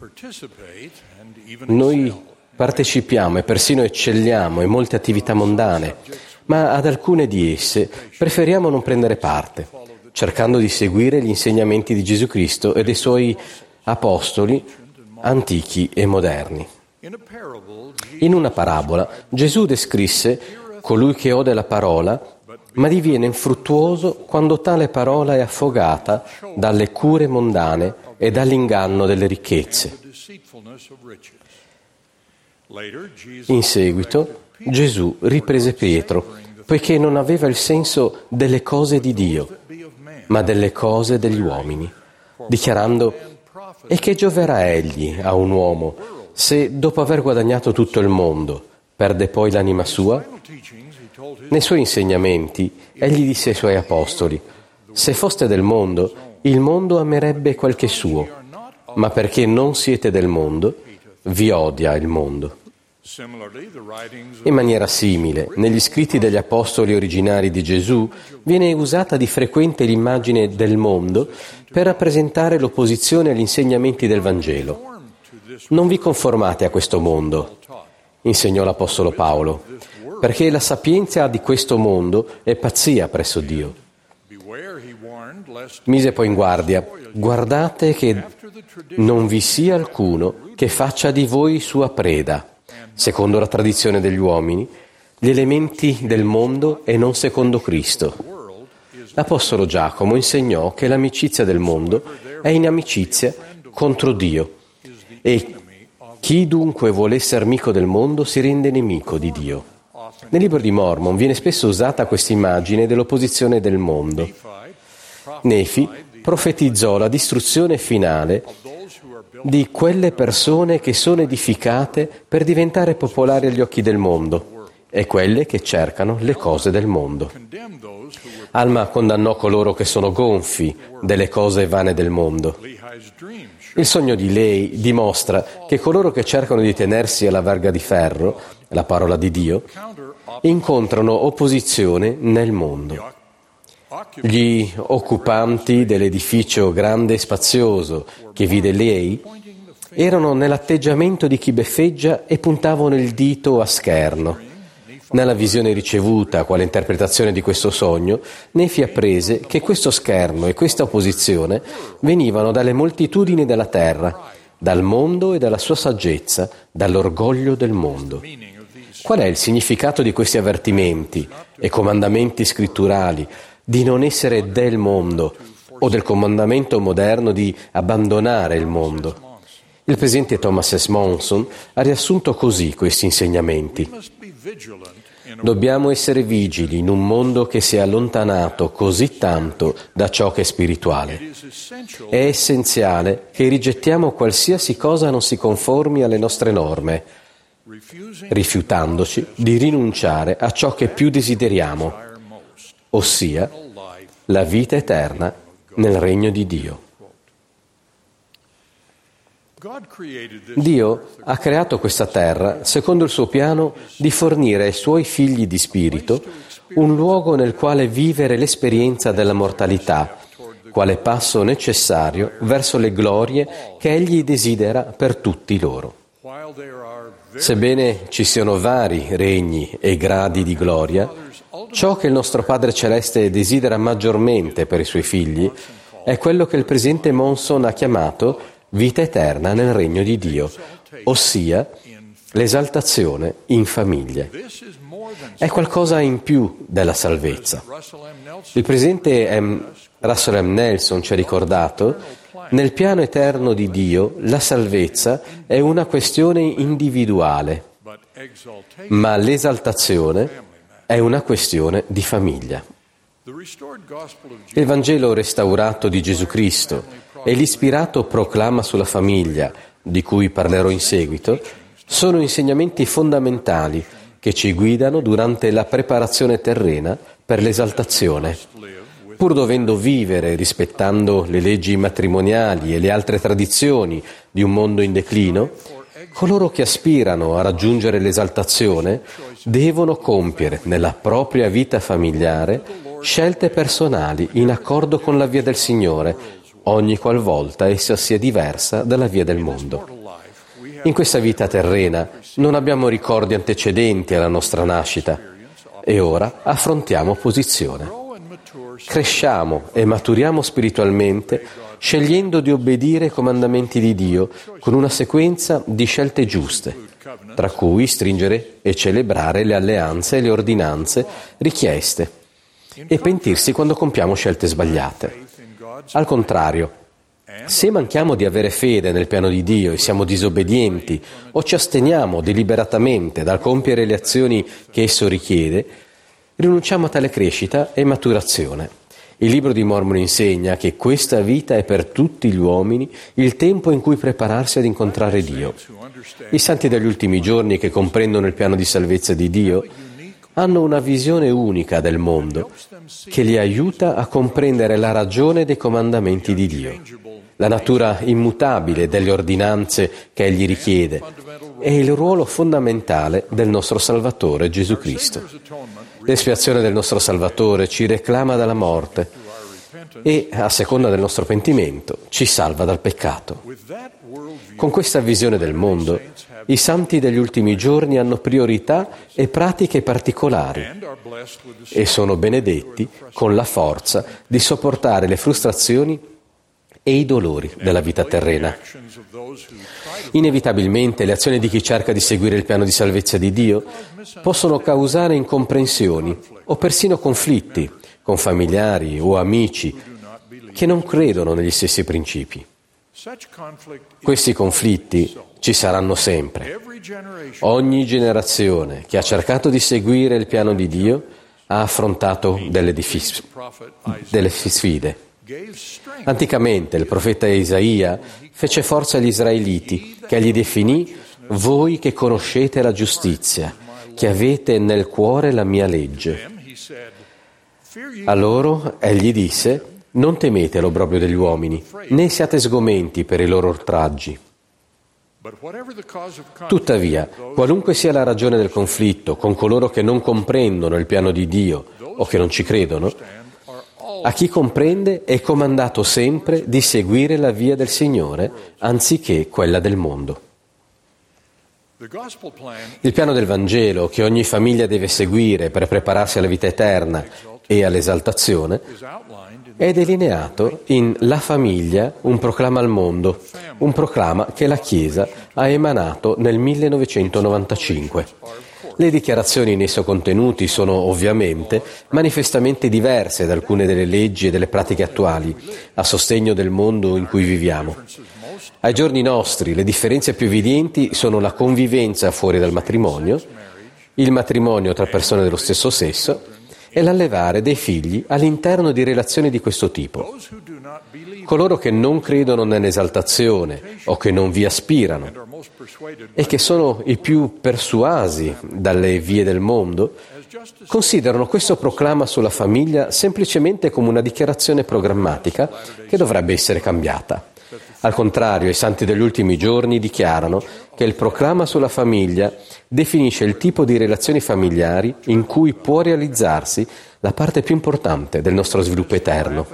Noi partecipiamo e persino eccelliamo in molte attività mondane, ma ad alcune di esse preferiamo non prendere parte, cercando di seguire gli insegnamenti di Gesù Cristo e dei Suoi apostoli antichi e moderni. In una parabola Gesù descrisse colui che ode la parola, ma diviene infruttuoso quando tale parola è affogata dalle cure mondane e dall'inganno delle ricchezze. In seguito Gesù riprese Pietro, poiché non aveva il senso delle cose di Dio, ma delle cose degli uomini, dichiarando: e che gioverà egli a un uomo se, dopo aver guadagnato tutto il mondo, perde poi l'anima sua? Nei suoi insegnamenti, egli disse ai suoi apostoli: se foste del mondo, il mondo amerebbe quel che è suo, ma perché non siete del mondo, vi odia il mondo. In maniera simile, negli scritti degli apostoli originari di Gesù viene usata di frequente l'immagine del mondo per rappresentare l'opposizione agli insegnamenti del Vangelo. Non vi conformate a questo mondo, insegnò l'Apostolo Paolo, perché la sapienza di questo mondo è pazzia presso Dio. Mise poi in guardia: guardate che non vi sia alcuno che faccia di voi sua preda, secondo la tradizione degli uomini, gli elementi del mondo e non secondo Cristo. l'Apostolo Giacomo insegnò che l'amicizia del mondo è inimicizia contro Dio e chi dunque vuole essere amico del mondo si rende nemico di Dio. Nel libro di Mormon viene spesso usata questa immagine dell'opposizione del mondo. Nefi profetizzò la distruzione finale di quelle persone che sono edificate per diventare popolari agli occhi del mondo e quelle che cercano le cose del mondo. Alma condannò coloro che sono gonfi delle cose vane del mondo. Il sogno di Lehi dimostra che coloro che cercano di tenersi alla verga di ferro, la parola di Dio, incontrano opposizione nel mondo. Gli occupanti dell'edificio grande e spazioso che vide Lehi erano nell'atteggiamento di chi beffeggia e puntavano il dito a scherno. Nella visione ricevuta, quale interpretazione di questo sogno, Nefi apprese che questo scherno e questa opposizione venivano dalle moltitudini della terra, dal mondo e dalla sua saggezza, dall'orgoglio del mondo. Qual è il significato di questi avvertimenti e comandamenti scritturali di non essere del mondo o del comandamento moderno di abbandonare il mondo? Il presidente Thomas S. Monson ha riassunto così questi insegnamenti. Dobbiamo essere vigili in un mondo che si è allontanato così tanto da ciò che è spirituale. È essenziale che rigettiamo qualsiasi cosa non si conformi alle nostre norme, rifiutandoci di rinunciare a ciò che più desideriamo, ossia la vita eterna nel regno di Dio. Dio ha creato questa terra secondo il suo piano di fornire ai suoi figli di spirito un luogo nel quale vivere l'esperienza della mortalità, quale passo necessario verso le glorie che Egli desidera per tutti loro. Sebbene ci siano vari regni e gradi di gloria, ciò che il nostro Padre Celeste desidera maggiormente per i Suoi figli è quello che il presidente Monson ha chiamato vita eterna nel regno di Dio, ossia l'esaltazione in famiglie. È qualcosa in più della salvezza. Il presidente Russell M. Nelson ci ha ricordato: nel piano eterno di Dio la salvezza è una questione individuale, ma l'esaltazione è una questione di famiglia. Il Vangelo restaurato di Gesù Cristo e l'ispirato proclama sulla famiglia, di cui parlerò in seguito, sono insegnamenti fondamentali che ci guidano durante la preparazione terrena per l'esaltazione. Pur dovendo vivere rispettando le leggi matrimoniali e le altre tradizioni di un mondo in declino, coloro che aspirano a raggiungere l'esaltazione devono compiere nella propria vita familiare scelte personali in accordo con la via del Signore, ogni qualvolta essa sia diversa dalla via del mondo. In questa vita terrena non abbiamo ricordi antecedenti alla nostra nascita e ora affrontiamo opposizione. Cresciamo e maturiamo spiritualmente scegliendo di obbedire ai comandamenti di Dio con una sequenza di scelte giuste, tra cui stringere e celebrare le alleanze e le ordinanze richieste e pentirsi quando compiamo scelte sbagliate. Al contrario, se manchiamo di avere fede nel piano di Dio e siamo disobbedienti o ci asteniamo deliberatamente dal compiere le azioni che esso richiede, rinunciamo a tale crescita e maturazione. Il libro di Mormon insegna che questa vita è per tutti gli uomini il tempo in cui prepararsi ad incontrare Dio. I santi degli ultimi giorni che comprendono il piano di salvezza di Dio hanno una visione unica del mondo che li aiuta a comprendere la ragione dei comandamenti di Dio, la natura immutabile delle ordinanze che Egli richiede e il ruolo fondamentale del nostro Salvatore Gesù Cristo. L'espiazione del nostro Salvatore ci reclama dalla morte e, a seconda del nostro pentimento, ci salva dal peccato. Con questa visione del mondo, i santi degli ultimi giorni hanno priorità e pratiche particolari e sono benedetti con la forza di sopportare le frustrazioni e i dolori della vita terrena. Inevitabilmente le azioni di chi cerca di seguire il piano di salvezza di Dio possono causare incomprensioni o persino conflitti con familiari o amici che non credono negli stessi principi. Questi conflitti ci saranno sempre. Ogni generazione che ha cercato di seguire il piano di Dio ha affrontato delle sfide. Anticamente il profeta Isaia fece forza agli israeliti, che gli definì: voi che conoscete la giustizia, che avete nel cuore la mia legge. A loro egli disse: non temete l'obbrobrio degli uomini, né siate sgomenti per i loro oltraggi. Tuttavia, qualunque sia la ragione del conflitto con coloro che non comprendono il piano di Dio o che non ci credono, a chi comprende è comandato sempre di seguire la via del Signore anziché quella del mondo. Il piano del Vangelo che ogni famiglia deve seguire per prepararsi alla vita eterna e all'esaltazione è delineato in La famiglia, un proclama al mondo, un proclama che la Chiesa ha emanato nel 1995. Le dichiarazioni in esso contenuti sono ovviamente manifestamente diverse da alcune delle leggi e delle pratiche attuali a sostegno del mondo in cui viviamo. Ai giorni nostri le differenze più evidenti sono la convivenza fuori dal matrimonio, il matrimonio tra persone dello stesso sesso e l'allevare dei figli all'interno di relazioni di questo tipo. Coloro che non credono nell'esaltazione o che non vi aspirano e che sono i più persuasi dalle vie del mondo considerano questo proclama sulla famiglia semplicemente come una dichiarazione programmatica che dovrebbe essere cambiata. Al contrario, i santi degli ultimi giorni dichiarano che il proclama sulla famiglia definisce il tipo di relazioni familiari in cui può realizzarsi la parte più importante del nostro sviluppo eterno.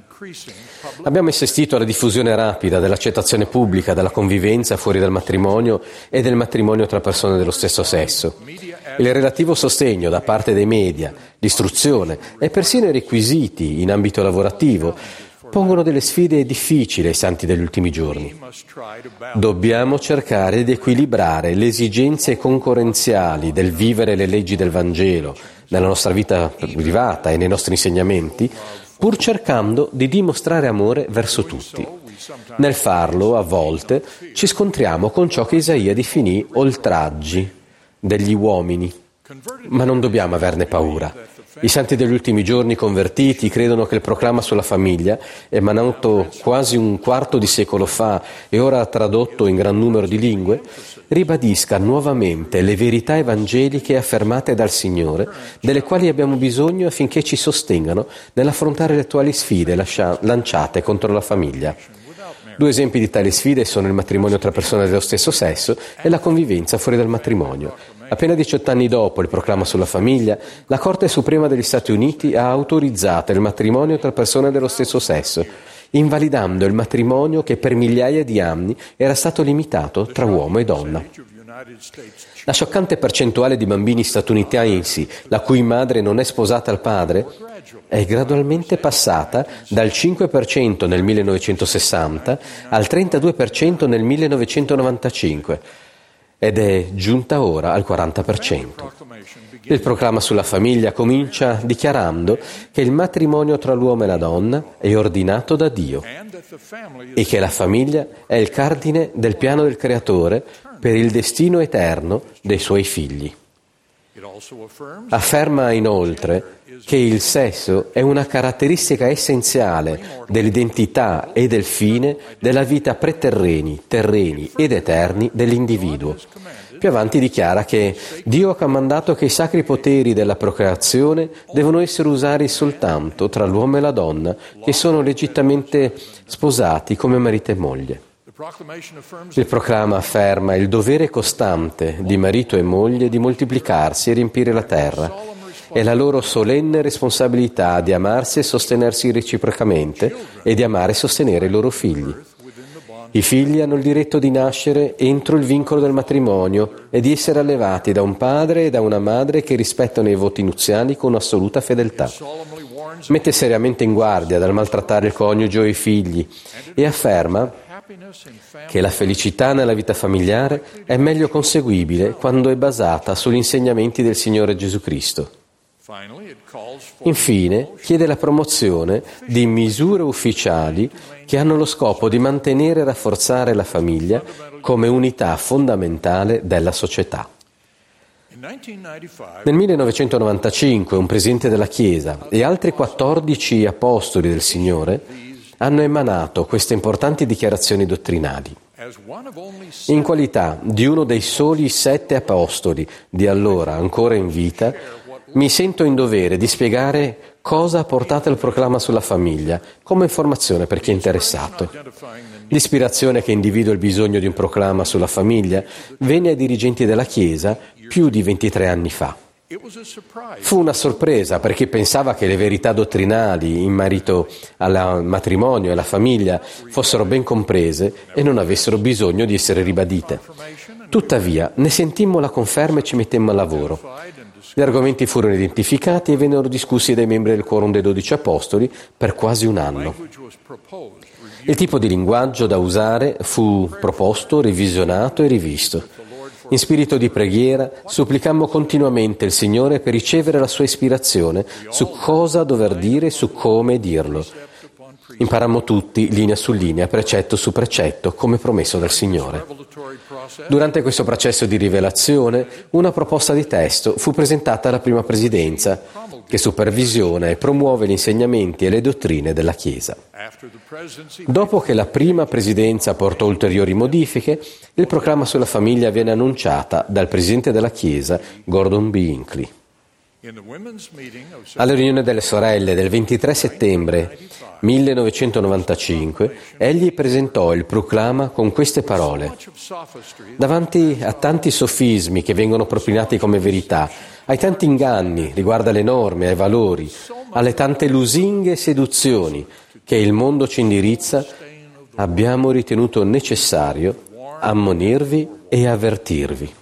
Abbiamo assistito alla diffusione rapida dell'accettazione pubblica della convivenza fuori dal matrimonio e del matrimonio tra persone dello stesso sesso. Il relativo sostegno da parte dei media, l'istruzione e persino i requisiti in ambito lavorativo pongono delle sfide difficili ai santi degli ultimi giorni. Dobbiamo cercare di equilibrare le esigenze concorrenziali del vivere le leggi del Vangelo nella nostra vita privata e nei nostri insegnamenti, pur cercando di dimostrare amore verso tutti. Nel farlo, a volte, ci scontriamo con ciò che Isaia definì oltraggi degli uomini, ma non dobbiamo averne paura. I santi degli ultimi giorni convertiti credono che il proclama sulla famiglia, emanato quasi un quarto di secolo fa e ora tradotto in gran numero di lingue, ribadisca nuovamente le verità evangeliche affermate dal Signore, delle quali abbiamo bisogno affinché ci sostengano nell'affrontare le attuali sfide lanciate contro la famiglia. Due esempi di tali sfide sono il matrimonio tra persone dello stesso sesso e la convivenza fuori dal matrimonio. Appena 18 anni dopo il proclama sulla famiglia, la Corte Suprema degli Stati Uniti ha autorizzato il matrimonio tra persone dello stesso sesso, invalidando il matrimonio che per migliaia di anni era stato limitato tra uomo e donna. La scioccante percentuale di bambini statunitensi la cui madre non è sposata al padre è gradualmente passata dal 5% nel 1960 al 32% nel 1995 ed è giunta ora al 40%. Il proclama sulla famiglia comincia dichiarando che il matrimonio tra l'uomo e la donna è ordinato da Dio e che la famiglia è il cardine del piano del Creatore per il destino eterno dei suoi figli. Afferma inoltre che il sesso è una caratteristica essenziale dell'identità e del fine della vita preterreni, terreni ed eterni dell'individuo. Più avanti dichiara che Dio ha comandato che i sacri poteri della procreazione devono essere usati soltanto tra l'uomo e la donna che sono legittimamente sposati come marito e moglie. Il proclama afferma il dovere costante di marito e moglie di moltiplicarsi e riempire la terra e la loro solenne responsabilità di amarsi e sostenersi reciprocamente e di amare e sostenere i loro figli. I figli hanno il diritto di nascere entro il vincolo del matrimonio e di essere allevati da un padre e da una madre che rispettano i voti nuziali con assoluta fedeltà. Mette seriamente in guardia dal maltrattare il coniuge o i figli e afferma che la felicità nella vita familiare è meglio conseguibile quando è basata sugli insegnamenti del Signore Gesù Cristo. Infine, chiede la promozione di misure ufficiali che hanno lo scopo di mantenere e rafforzare la famiglia come unità fondamentale della società. Nel 1995 un presidente della Chiesa e altri 14 apostoli del Signore hanno emanato queste importanti dichiarazioni dottrinali. In qualità di uno dei soli 7 apostoli di allora ancora in vita, mi sento in dovere di spiegare cosa ha portato il proclama sulla famiglia, come informazione per chi è interessato. L'ispirazione che individua il bisogno di un proclama sulla famiglia venne ai dirigenti della Chiesa più di 23 anni fa. Fu una sorpresa per chi pensava che le verità dottrinali in merito al matrimonio e alla famiglia fossero ben comprese e non avessero bisogno di essere ribadite. Tuttavia, ne sentimmo la conferma e ci mettemmo al lavoro. Gli argomenti furono identificati e vennero discussi dai membri del quorum dei 12 apostoli per quasi un anno. Il tipo di linguaggio da usare fu proposto, revisionato e rivisto. In spirito di preghiera, supplicammo continuamente il Signore per ricevere la sua ispirazione su cosa dover dire e su come dirlo. Imparammo tutti, linea su linea, precetto su precetto, come promesso dal Signore. Durante questo processo di rivelazione, una proposta di testo fu presentata alla prima presidenza, che supervisiona e promuove gli insegnamenti e le dottrine della Chiesa. Dopo che la prima presidenza portò ulteriori modifiche, il proclama sulla famiglia viene annunciata dal presidente della Chiesa, Gordon B. Hinckley. Alla riunione delle sorelle del 23 settembre 1995, egli presentò il proclama con queste parole: davanti a tanti sofismi che vengono propinati come verità, ai tanti inganni riguardo alle norme, ai valori, alle tante lusinghe e seduzioni che il mondo ci indirizza, abbiamo ritenuto necessario ammonirvi e avvertirvi.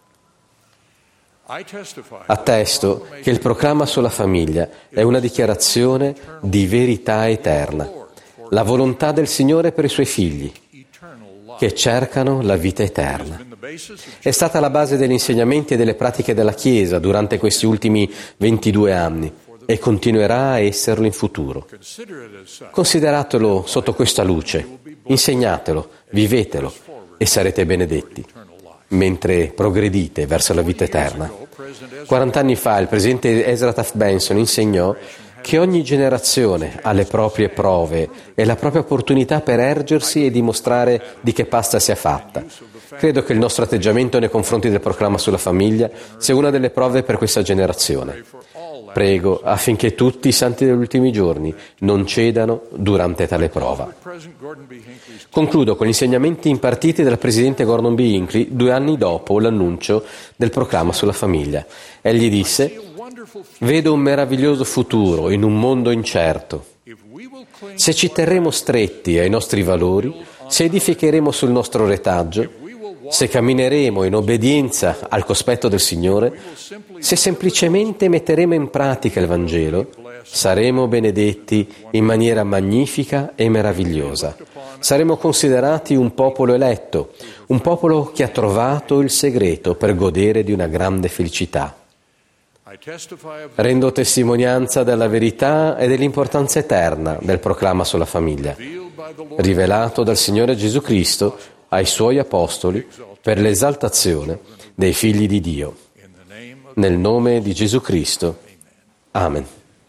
Attesto che il proclama sulla famiglia è una dichiarazione di verità eterna, la volontà del Signore per i Suoi figli, che cercano la vita eterna. È stata la base degli insegnamenti e delle pratiche della Chiesa durante questi ultimi 22 anni e continuerà a esserlo in futuro. Consideratelo sotto questa luce, insegnatelo, vivetelo e sarete benedetti mentre progredite verso la vita eterna. 40 anni fa il presidente Ezra Taft Benson insegnò che ogni generazione ha le proprie prove e la propria opportunità per ergersi e dimostrare di che pasta sia fatta. Credo che il nostro atteggiamento nei confronti del proclama sulla famiglia sia una delle prove per questa generazione. Prego affinché tutti i santi degli ultimi giorni non cedano durante tale prova. Concludo con gli insegnamenti impartiti dal presidente Gordon B. Hinckley 2 anni dopo l'annuncio del proclama sulla famiglia. Egli disse: «Vedo un meraviglioso futuro in un mondo incerto. Se ci terremo stretti ai nostri valori, se edificheremo sul nostro retaggio, se cammineremo in obbedienza al cospetto del Signore, se semplicemente metteremo in pratica il Vangelo, saremo benedetti in maniera magnifica e meravigliosa. Saremo considerati un popolo eletto, un popolo che ha trovato il segreto per godere di una grande felicità. Rendo testimonianza della verità e dell'importanza eterna del proclama sulla famiglia, rivelato dal Signore Gesù Cristo ai Suoi Apostoli per l'esaltazione dei figli di Dio. Nel nome di Gesù Cristo. Amen.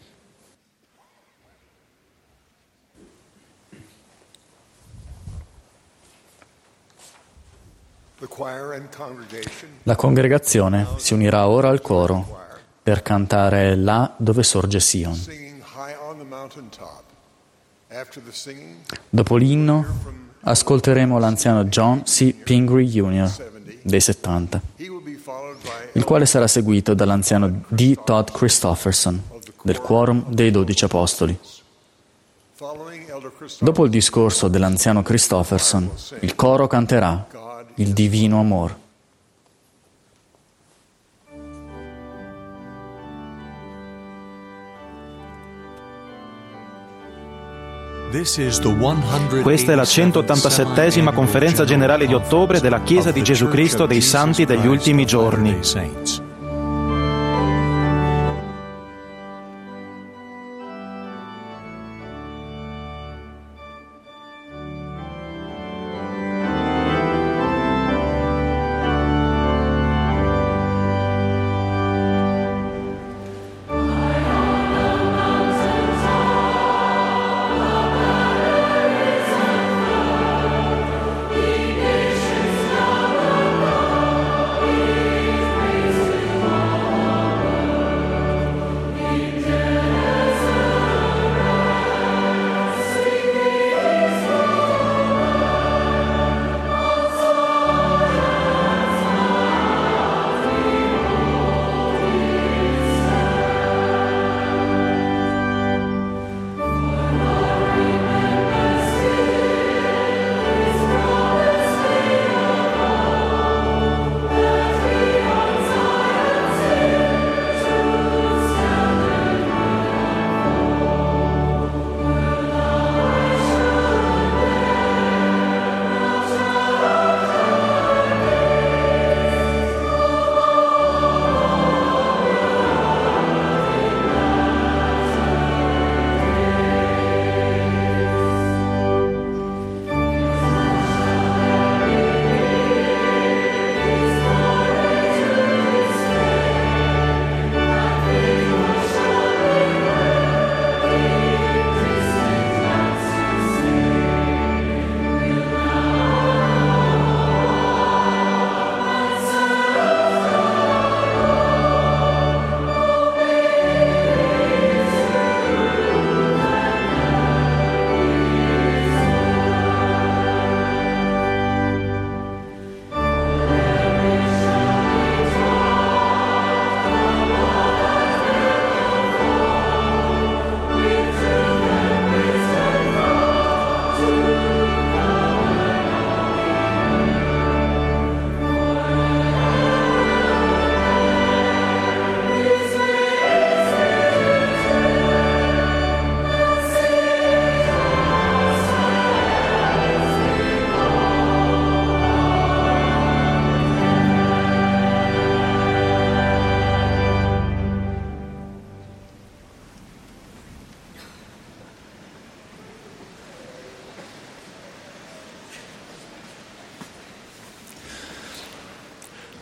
La congregazione si unirà ora al coro per cantare là dove sorge Sion. Dopo l'inno ascolteremo l'anziano John C. Pingree Jr. dei 70, il quale sarà seguito dall'anziano D. Todd Christofferson del Quorum dei 12 Apostoli. Dopo il discorso dell'anziano Christofferson, il coro canterà il divino amor. Questa è la 187esima conferenza generale di ottobre della Chiesa di Gesù Cristo dei Santi degli Ultimi Giorni.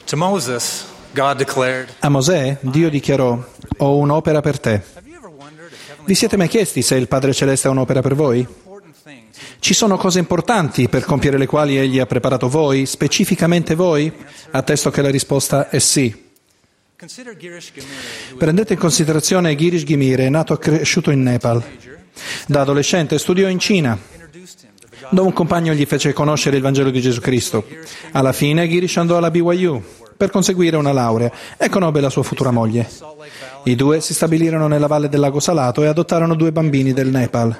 A Mosè Dio dichiarò: «Ho un'opera per te». Vi siete mai chiesti se il Padre Celeste ha un'opera per voi? Ci sono cose importanti per compiere le quali Egli ha preparato voi, specificamente voi? Attesto che la risposta è sì. Prendete in considerazione Girish Ghimire, nato e cresciuto in Nepal. Da adolescente studiò in Cina, dove un compagno gli fece conoscere il Vangelo di Gesù Cristo. Alla fine Girish andò alla BYU per conseguire una laurea e conobbe la sua futura moglie. I due si stabilirono nella valle del lago Salato e adottarono 2 bambini del Nepal.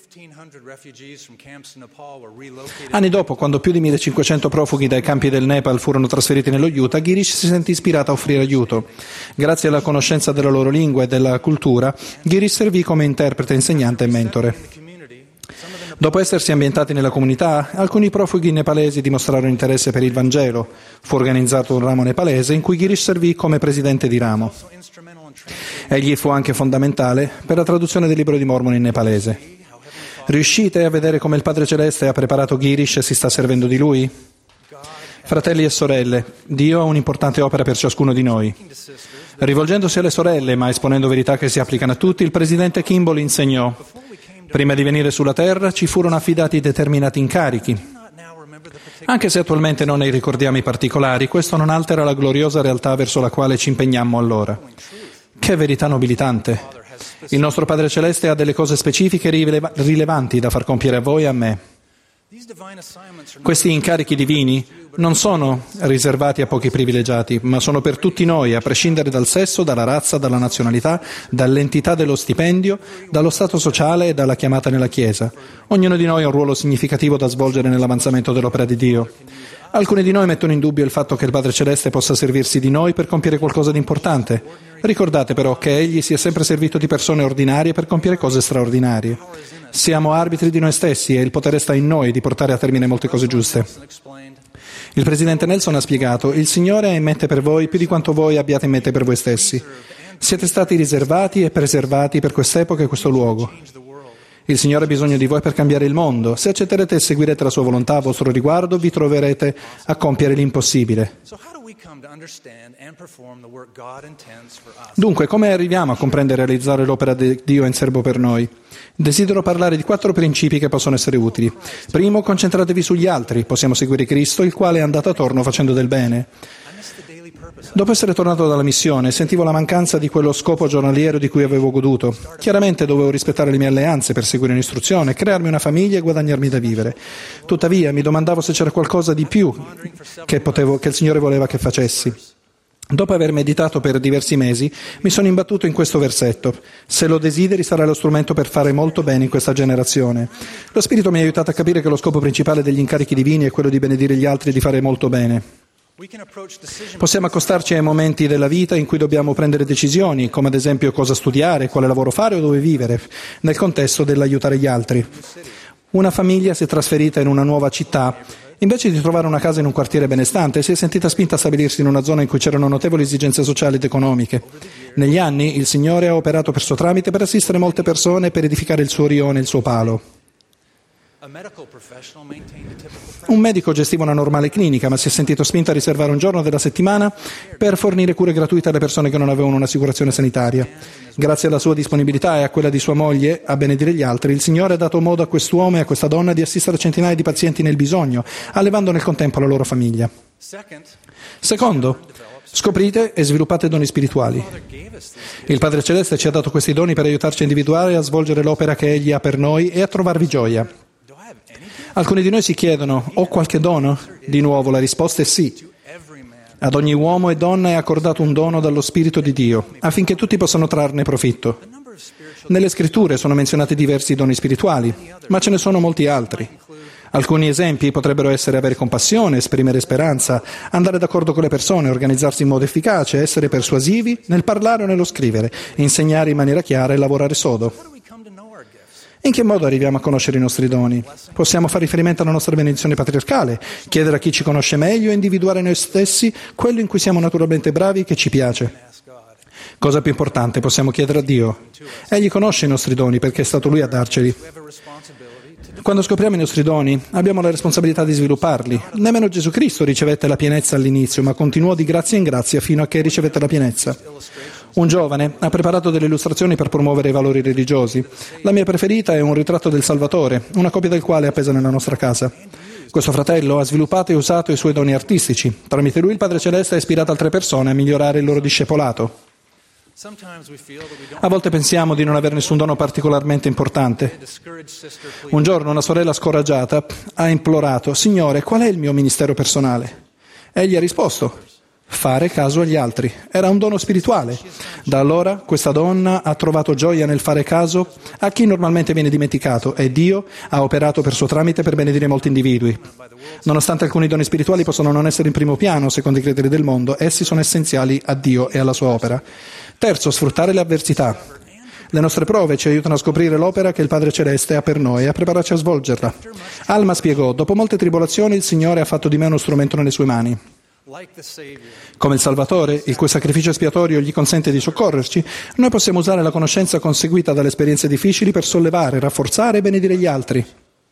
Anni dopo, quando più di 1500 profughi dai campi del Nepal furono trasferiti nello Utah, Girish si sentì ispirato a offrire aiuto. Grazie alla conoscenza della loro lingua e della cultura, Girish servì come interprete, insegnante e mentore. Dopo essersi ambientati nella comunità, alcuni profughi nepalesi dimostrarono interesse per il Vangelo. Fu organizzato un ramo nepalese in cui Girish servì come presidente di ramo. Egli fu anche fondamentale per la traduzione del libro di Mormoni in nepalese. Riuscite a vedere come il Padre Celeste ha preparato Girish e si sta servendo di lui? Fratelli e sorelle, Dio ha un'importante opera per ciascuno di noi. Rivolgendosi alle sorelle, ma esponendo verità che si applicano a tutti, il presidente Kimball insegnò: prima di venire sulla terra ci furono affidati determinati incarichi. Anche se attualmente non ne ricordiamo i particolari, questo non altera la gloriosa realtà verso la quale ci impegniamo allora. Che verità nobilitante! Il nostro Padre Celeste ha delle cose specifiche e rilevanti da far compiere a voi e a me. Questi incarichi divini non sono riservati a pochi privilegiati, ma sono per tutti noi, a prescindere dal sesso, dalla razza, dalla nazionalità, dall'entità dello stipendio, dallo stato sociale e dalla chiamata nella Chiesa. Ognuno di noi ha un ruolo significativo da svolgere nell'avanzamento dell'opera di Dio. Alcuni di noi mettono in dubbio il fatto che il Padre Celeste possa servirsi di noi per compiere qualcosa di importante. Ricordate però che Egli si è sempre servito di persone ordinarie per compiere cose straordinarie. Siamo arbitri di noi stessi e il potere sta in noi di portare a termine molte cose giuste. Il Presidente Nelson ha spiegato: il Signore ha in mente per voi più di quanto voi abbiate in mente per voi stessi. Siete stati riservati e preservati per quest'epoca e questo luogo. Il Signore ha bisogno di voi per cambiare il mondo. Se accetterete e seguirete la sua volontà a vostro riguardo, vi troverete a compiere l'impossibile. Dunque, come arriviamo a comprendere e realizzare l'opera di Dio in serbo per noi? Desidero parlare di 4 principi che possono essere utili. Primo, concentratevi sugli altri. Possiamo seguire Cristo, il quale è andato attorno facendo del bene. Dopo essere tornato dalla missione, sentivo la mancanza di quello scopo giornaliero di cui avevo goduto. Chiaramente dovevo rispettare le mie alleanze per seguire un'istruzione, crearmi una famiglia e guadagnarmi da vivere. Tuttavia, mi domandavo se c'era qualcosa di più che il Signore voleva che facessi. Dopo aver meditato per diversi mesi, mi sono imbattuto in questo versetto: se lo desideri sarà lo strumento per fare molto bene in questa generazione. Lo Spirito mi ha aiutato a capire che lo scopo principale degli incarichi divini è quello di benedire gli altri e di fare molto bene. Possiamo accostarci ai momenti della vita in cui dobbiamo prendere decisioni, come ad esempio cosa studiare, quale lavoro fare o dove vivere, nel contesto dell'aiutare gli altri. Una famiglia si è trasferita in una nuova città. Invece di trovare una casa in un quartiere benestante, si è sentita spinta a stabilirsi in una zona in cui c'erano notevoli esigenze sociali ed economiche. Negli anni il Signore ha operato per suo tramite per assistere molte persone e per edificare il suo rione e il suo palo. Un medico gestiva una normale clinica, ma si è sentito spinto a riservare un giorno della settimana per fornire cure gratuite alle persone che non avevano un'assicurazione sanitaria. Grazie alla sua disponibilità e a quella di sua moglie a benedire gli altri, il Signore ha dato modo a quest'uomo e a questa donna di assistere centinaia di pazienti nel bisogno, allevando nel contempo la loro famiglia. Secondo, scoprite e sviluppate doni spirituali. Il Padre Celeste ci ha dato questi doni per aiutarci a individuare e a svolgere l'opera che Egli ha per noi e a trovarvi gioia. Alcuni di noi si chiedono: ho qualche dono? Di nuovo la risposta è sì. Ad ogni uomo e donna è accordato un dono dallo Spirito di Dio, affinché tutti possano trarne profitto. Nelle Scritture sono menzionati diversi doni spirituali, ma ce ne sono molti altri. Alcuni esempi potrebbero essere avere compassione, esprimere speranza, andare d'accordo con le persone, organizzarsi in modo efficace, essere persuasivi nel parlare o nello scrivere, insegnare in maniera chiara e lavorare sodo. In che modo arriviamo a conoscere i nostri doni? Possiamo fare riferimento alla nostra benedizione patriarcale, chiedere a chi ci conosce meglio e individuare noi stessi quello in cui siamo naturalmente bravi e che ci piace. Cosa più importante possiamo chiedere a Dio? Egli conosce i nostri doni perché è stato Lui a darceli. Quando scopriamo i nostri doni, abbiamo la responsabilità di svilupparli. Nemmeno Gesù Cristo ricevette la pienezza all'inizio, ma continuò di grazia in grazia fino a che ricevette la pienezza. Un giovane ha preparato delle illustrazioni per promuovere i valori religiosi. La mia preferita è un ritratto del Salvatore, una copia del quale è appesa nella nostra casa. Questo fratello ha sviluppato e usato i suoi doni artistici. Tramite lui il Padre Celeste ha ispirato altre persone a migliorare il loro discepolato. A volte pensiamo di non avere nessun dono particolarmente importante. Un giorno una sorella scoraggiata ha implorato: Signore, qual è il mio ministero personale? Egli ha risposto: fare caso agli altri. Era un dono spirituale. Da allora questa donna ha trovato gioia nel fare caso a chi normalmente viene dimenticato e Dio ha operato per suo tramite per benedire molti individui. Nonostante alcuni doni spirituali possano non essere in primo piano secondo i criteri del mondo, essi sono essenziali a Dio e alla sua opera. Terzo, sfruttare le avversità. Le nostre prove ci aiutano a scoprire l'opera che il Padre Celeste ha per noi e a prepararci a svolgerla. Alma spiegò: dopo molte tribolazioni il Signore ha fatto di me uno strumento nelle sue mani. Come il Salvatore, il cui sacrificio espiatorio gli consente di soccorrerci, noi possiamo usare la conoscenza conseguita dalle esperienze difficili per sollevare, rafforzare e benedire gli altri.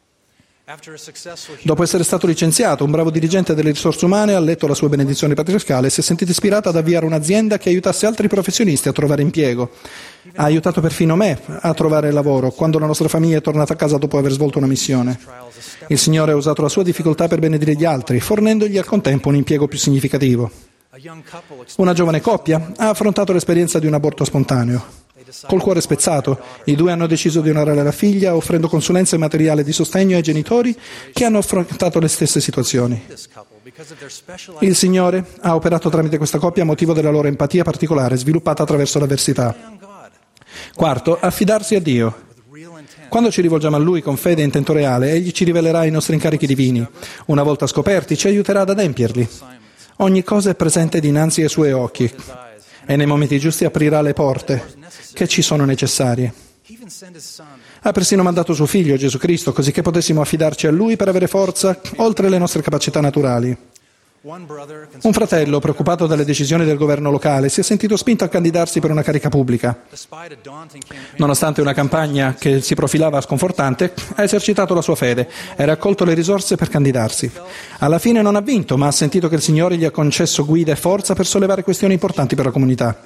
Dopo essere stato licenziato, un bravo dirigente delle risorse umane ha letto la sua benedizione patriarcale e si è sentito ispirato ad avviare un'azienda che aiutasse altri professionisti a trovare impiego. Ha aiutato perfino me a trovare lavoro quando la nostra famiglia è tornata a casa dopo aver svolto una missione. Il Signore ha usato la sua difficoltà per benedire gli altri, fornendogli al contempo un impiego più significativo. Una giovane coppia ha affrontato l'esperienza di un aborto spontaneo. Col cuore spezzato, i due hanno deciso di onorare la figlia offrendo consulenza e materiale di sostegno ai genitori che hanno affrontato le stesse situazioni. Il Signore ha operato tramite questa coppia a motivo della loro empatia particolare, sviluppata attraverso l'avversità. Quarto, affidarsi a Dio. Quando ci rivolgiamo a Lui con fede e intento reale, Egli ci rivelerà i nostri incarichi divini. Una volta scoperti, ci aiuterà ad adempierli. Ogni cosa è presente dinanzi ai Suoi occhi e nei momenti giusti aprirà le porte che ci sono necessarie. Ha persino mandato suo Figlio, Gesù Cristo, così che potessimo affidarci a Lui per avere forza oltre le nostre capacità naturali. Un fratello, preoccupato dalle decisioni del governo locale, si è sentito spinto a candidarsi per una carica pubblica. Nonostante una campagna che si profilava sconfortante, ha esercitato la sua fede e raccolto le risorse per candidarsi. Alla fine non ha vinto, ma ha sentito che il Signore gli ha concesso guida e forza per sollevare questioni importanti per la comunità.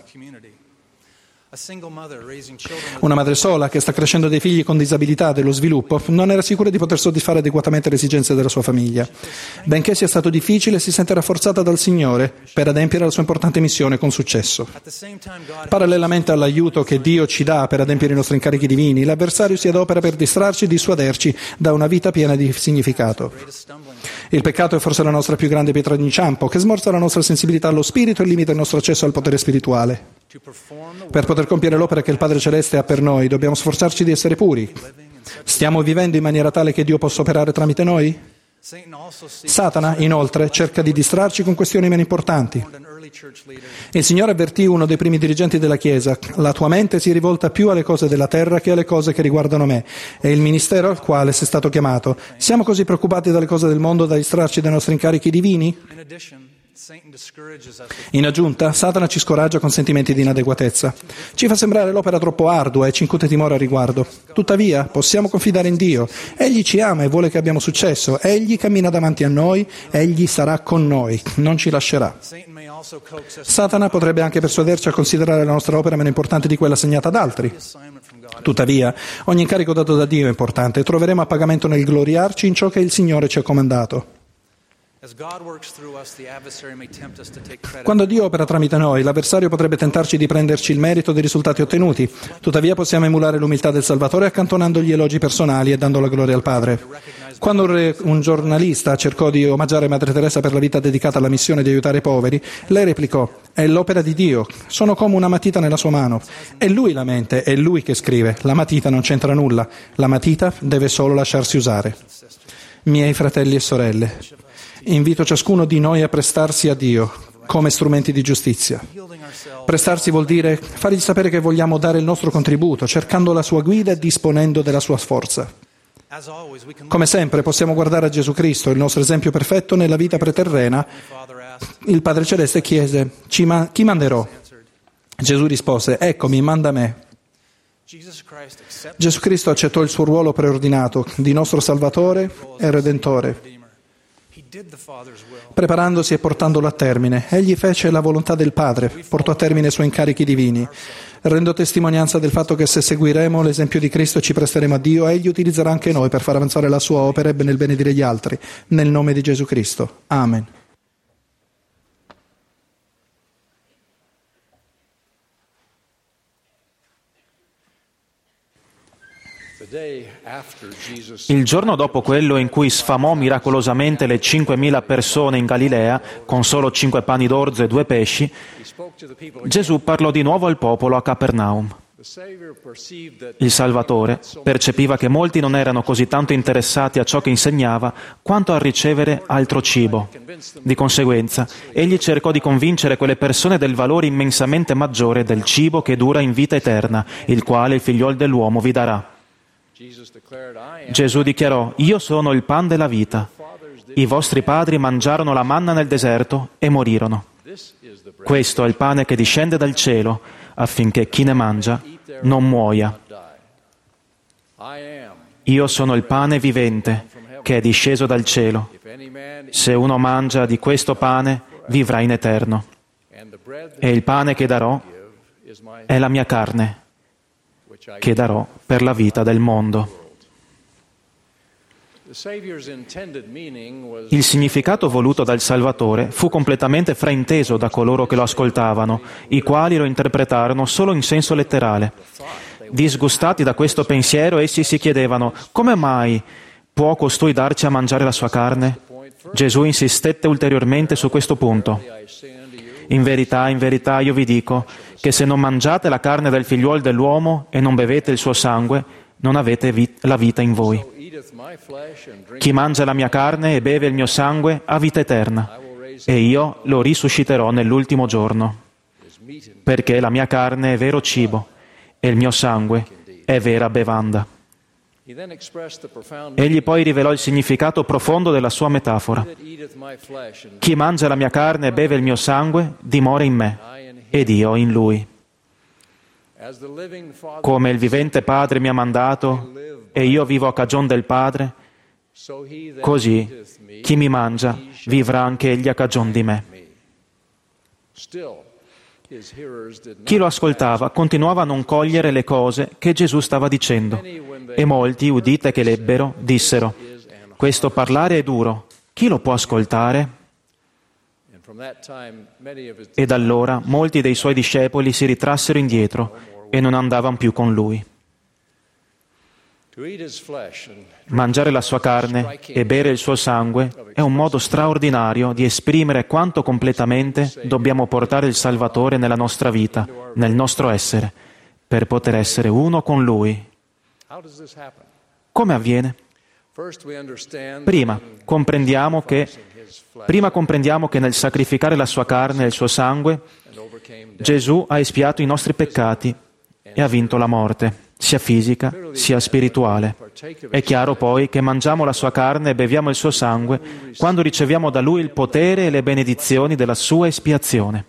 Una madre sola che sta crescendo dei figli con disabilità dello sviluppo non era sicura di poter soddisfare adeguatamente le esigenze della sua famiglia. Benché sia stato difficile, si sente rafforzata dal Signore per adempiere la sua importante missione con successo. Parallelamente all'aiuto che Dio ci dà per adempiere i nostri incarichi divini, l'avversario si adopera per distrarci e dissuaderci da una vita piena di significato. Il peccato è forse la nostra più grande pietra d'inciampo, che smorza la nostra sensibilità allo spirito e limita il nostro accesso al potere spirituale. Per poter compiere l'opera che il Padre Celeste ha per noi, dobbiamo sforzarci di essere puri. Stiamo vivendo in maniera tale che Dio possa operare tramite noi? Satana, inoltre, cerca di distrarci con questioni meno importanti. Il Signore avvertì uno dei primi dirigenti della Chiesa: la tua mente si rivolta più alle cose della terra che alle cose che riguardano me e il ministero al quale sei stato chiamato. Siamo così preoccupati dalle cose del mondo da distrarci dai nostri incarichi divini? In aggiunta, Satana ci scoraggia con sentimenti di inadeguatezza. Ci fa sembrare l'opera troppo ardua e ci incute timore al riguardo. Tuttavia, possiamo confidare in Dio. Egli ci ama e vuole che abbiamo successo. Egli cammina davanti a noi, Egli sarà con noi, non ci lascerà. Satana potrebbe anche persuaderci a considerare la nostra opera meno importante di quella assegnata ad altri. Tuttavia, ogni incarico dato da Dio è importante e troveremo a pagamento nel gloriarci in ciò che il Signore ci ha comandato. Quando Dio opera tramite noi, l'avversario potrebbe tentarci di prenderci il merito dei risultati ottenuti. Tuttavia possiamo emulare l'umiltà del Salvatore accantonando gli elogi personali e dando la gloria al Padre. Quando un giornalista cercò di omaggiare Madre Teresa per la vita dedicata alla missione di aiutare i poveri, lei replicò: è l'opera di Dio, sono come una matita nella sua mano. È Lui la mente, è Lui che scrive, la matita non c'entra nulla, la matita deve solo lasciarsi usare. Miei fratelli e sorelle, invito ciascuno di noi a prestarsi a Dio come strumenti di giustizia. Prestarsi vuol dire fargli sapere che vogliamo dare il nostro contributo, cercando la sua guida e disponendo della sua forza. Come sempre possiamo guardare a Gesù Cristo, il nostro esempio perfetto nella vita preterrena. Il Padre Celeste chiese: chi manderò? Gesù rispose: eccomi, manda me. Gesù Cristo accettò il suo ruolo preordinato di nostro Salvatore e Redentore, preparandosi e portandolo a termine. Egli fece la volontà del Padre, portò a termine i suoi incarichi divini. Rendo testimonianza del fatto che se seguiremo l'esempio di Cristo e ci presteremo a Dio, Egli utilizzerà anche noi per far avanzare la sua opera e nel benedire gli altri. Nel nome di Gesù Cristo. Amen. Il giorno dopo quello in cui sfamò miracolosamente le 5.000 persone in Galilea con solo 5 pani d'orzo e 2 pesci, Gesù parlò di nuovo al popolo a Capernaum. Il Salvatore percepiva che molti non erano così tanto interessati a ciò che insegnava quanto a ricevere altro cibo. Di conseguenza, egli cercò di convincere quelle persone del valore immensamente maggiore del cibo che dura in vita eterna, il quale il Figliol dell'uomo vi darà. Gesù dichiarò: «Io sono il pan della vita. I vostri padri mangiarono la manna nel deserto e morirono. Questo è il pane che discende dal cielo, affinché chi ne mangia non muoia. Io sono il pane vivente che è disceso dal cielo. Se uno mangia di questo pane, vivrà in eterno. E il pane che darò è la mia carne, che darò per la vita del mondo». Il significato voluto dal Salvatore fu completamente frainteso da coloro che lo ascoltavano, i quali lo interpretarono solo in senso letterale. Disgustati da questo pensiero, essi si chiedevano: come mai può costui darci a mangiare la sua carne? Gesù insistette ulteriormente su questo punto. In verità, io vi dico che se non mangiate la carne del Figliuolo dell'uomo e non bevete il suo sangue, non avete la vita in voi. Chi mangia la mia carne e beve il mio sangue ha vita eterna, e io lo risusciterò nell'ultimo giorno. Perché la mia carne è vero cibo e il mio sangue è vera bevanda. Egli poi rivelò il significato profondo della sua metafora. Chi mangia la mia carne e beve il mio sangue dimora in me, ed io in lui. Come il vivente Padre mi ha mandato e io vivo a cagion del Padre, così chi mi mangia vivrà anche egli a cagion di me. Chi lo ascoltava continuava a non cogliere le cose che Gesù stava dicendo, e molti, udite che l'ebbero, dissero: questo parlare è duro, chi lo può ascoltare? E da allora molti dei suoi discepoli si ritrassero indietro e non andavano più con lui. Mangiare la sua carne e bere il suo sangue è un modo straordinario di esprimere quanto completamente dobbiamo portare il Salvatore nella nostra vita, nel nostro essere, per poter essere uno con Lui. Come avviene? Prima comprendiamo che nel sacrificare la sua carne e il suo sangue, Gesù ha espiato i nostri peccati e ha vinto la morte, sia fisica sia spirituale. È chiaro poi che mangiamo la sua carne e beviamo il suo sangue quando riceviamo da Lui il potere e le benedizioni della sua espiazione.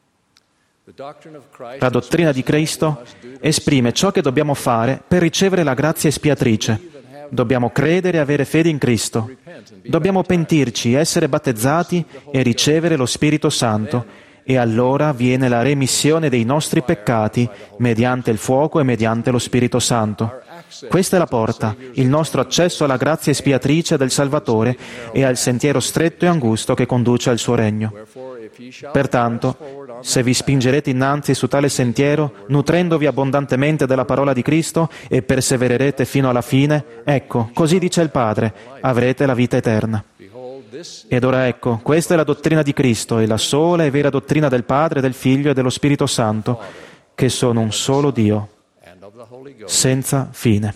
La dottrina di Cristo esprime ciò che dobbiamo fare per ricevere la grazia espiatrice. Dobbiamo credere e avere fede in Cristo. Dobbiamo pentirci, essere battezzati e ricevere lo Spirito Santo, e allora viene la remissione dei nostri peccati mediante il fuoco e mediante lo Spirito Santo. Questa è la porta, il nostro accesso alla grazia espiatrice del Salvatore e al sentiero stretto e angusto che conduce al suo regno. Pertanto, se vi spingerete innanzi su tale sentiero, nutrendovi abbondantemente della parola di Cristo e persevererete fino alla fine, ecco, così dice il Padre, avrete la vita eterna. Ed ora ecco, questa è la dottrina di Cristo e la sola e vera dottrina del Padre, del Figlio e dello Spirito Santo, che sono un solo Dio, senza fine.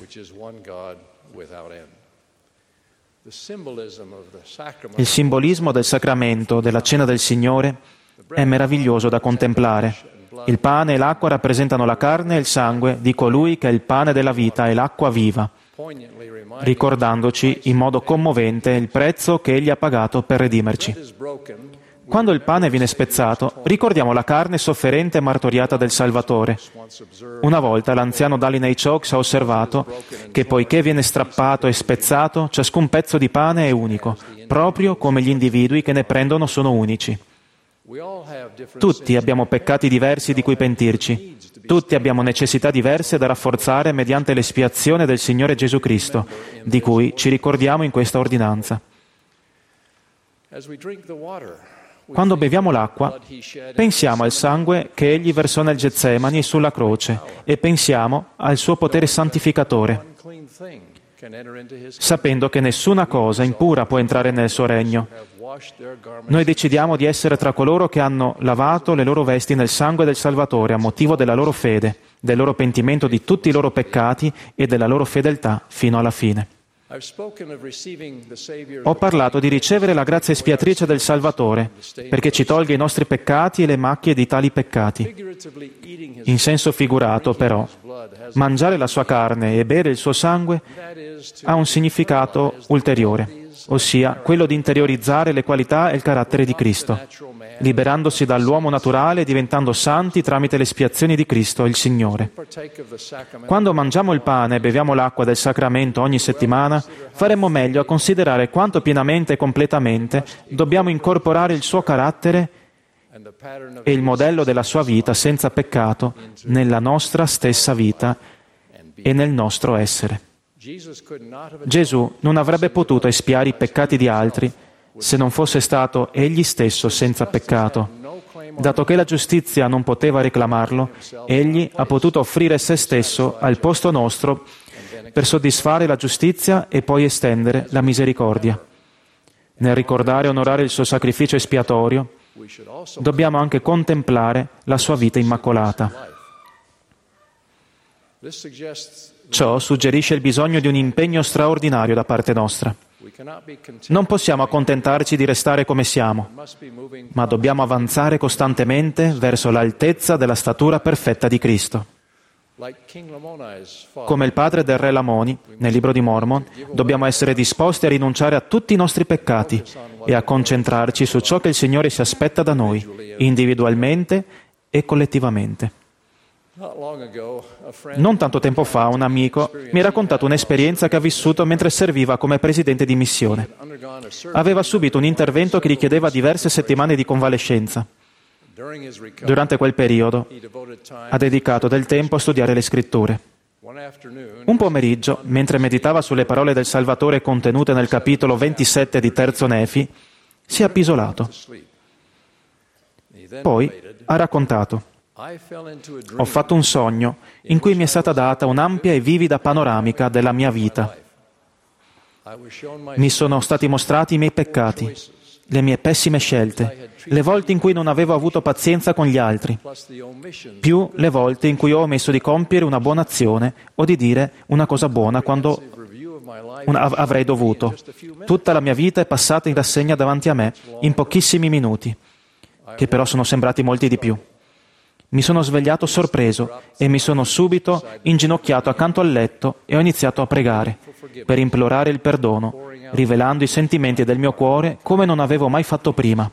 Il simbolismo del sacramento della Cena del Signore è meraviglioso da contemplare. Il pane e l'acqua rappresentano la carne e il sangue di colui che è il pane della vita e l'acqua viva, ricordandoci in modo commovente il prezzo che Egli ha pagato per redimerci. Quando il pane viene spezzato, ricordiamo la carne sofferente e martoriata del Salvatore. Una volta l'anziano Dalinei Chokes ha osservato che poiché viene strappato e spezzato, ciascun pezzo di pane è unico, proprio come gli individui che ne prendono sono unici. Tutti abbiamo peccati diversi di cui pentirci. Tutti abbiamo necessità diverse da rafforzare mediante l'espiazione del Signore Gesù Cristo, di cui ci ricordiamo in questa ordinanza. Quando beviamo l'acqua, pensiamo al sangue che Egli versò nel Getsemani sulla croce e pensiamo al suo potere santificatore, sapendo che nessuna cosa impura può entrare nel suo regno. Noi decidiamo di essere tra coloro che hanno lavato le loro vesti nel sangue del Salvatore a motivo della loro fede, del loro pentimento di tutti i loro peccati e della loro fedeltà fino alla fine. Ho parlato di ricevere la grazia espiatrice del Salvatore, perché ci tolga i nostri peccati e le macchie di tali peccati. In senso figurato, però, mangiare la sua carne e bere il suo sangue ha un significato ulteriore, ossia quello di interiorizzare le qualità e il carattere di Cristo, liberandosi dall'uomo naturale e diventando santi tramite le espiazioni di Cristo, il Signore. Quando mangiamo il pane e beviamo l'acqua del sacramento ogni settimana, faremmo meglio a considerare quanto pienamente e completamente dobbiamo incorporare il suo carattere e il modello della sua vita senza peccato nella nostra stessa vita e nel nostro essere. Gesù non avrebbe potuto espiare i peccati di altri se non fosse stato Egli stesso senza peccato. Dato che la giustizia non poteva reclamarlo, Egli ha potuto offrire se stesso al posto nostro per soddisfare la giustizia e poi estendere la misericordia. Nel ricordare e onorare il suo sacrificio espiatorio, dobbiamo anche contemplare la sua vita immacolata. Ciò suggerisce il bisogno di un impegno straordinario da parte nostra. Non possiamo accontentarci di restare come siamo, ma dobbiamo avanzare costantemente verso l'altezza della statura perfetta di Cristo. Come il padre del re Lamoni, nel libro di Mormon, dobbiamo essere disposti a rinunciare a tutti i nostri peccati e a concentrarci su ciò che il Signore si aspetta da noi, individualmente e collettivamente. Non tanto tempo fa un amico mi ha raccontato un'esperienza che ha vissuto mentre serviva come presidente di missione. Aveva subito un intervento che richiedeva diverse settimane di convalescenza. Durante quel periodo ha dedicato del tempo a studiare le scritture. Un pomeriggio, mentre meditava sulle parole del Salvatore contenute nel capitolo 27 di Terzo Nefi, si è appisolato. Poi ha raccontato: ho fatto un sogno in cui mi è stata data un'ampia e vivida panoramica della mia vita. Mi sono stati mostrati i miei peccati, le mie pessime scelte, le volte in cui non avevo avuto pazienza con gli altri, più le volte in cui ho omesso di compiere una buona azione o di dire una cosa buona quando avrei dovuto. Tutta la mia vita è passata in rassegna davanti a me in pochissimi minuti, che però sono sembrati molti di più. Mi sono svegliato sorpreso e mi sono subito inginocchiato accanto al letto e ho iniziato a pregare per implorare il perdono, rivelando i sentimenti del mio cuore come non avevo mai fatto prima.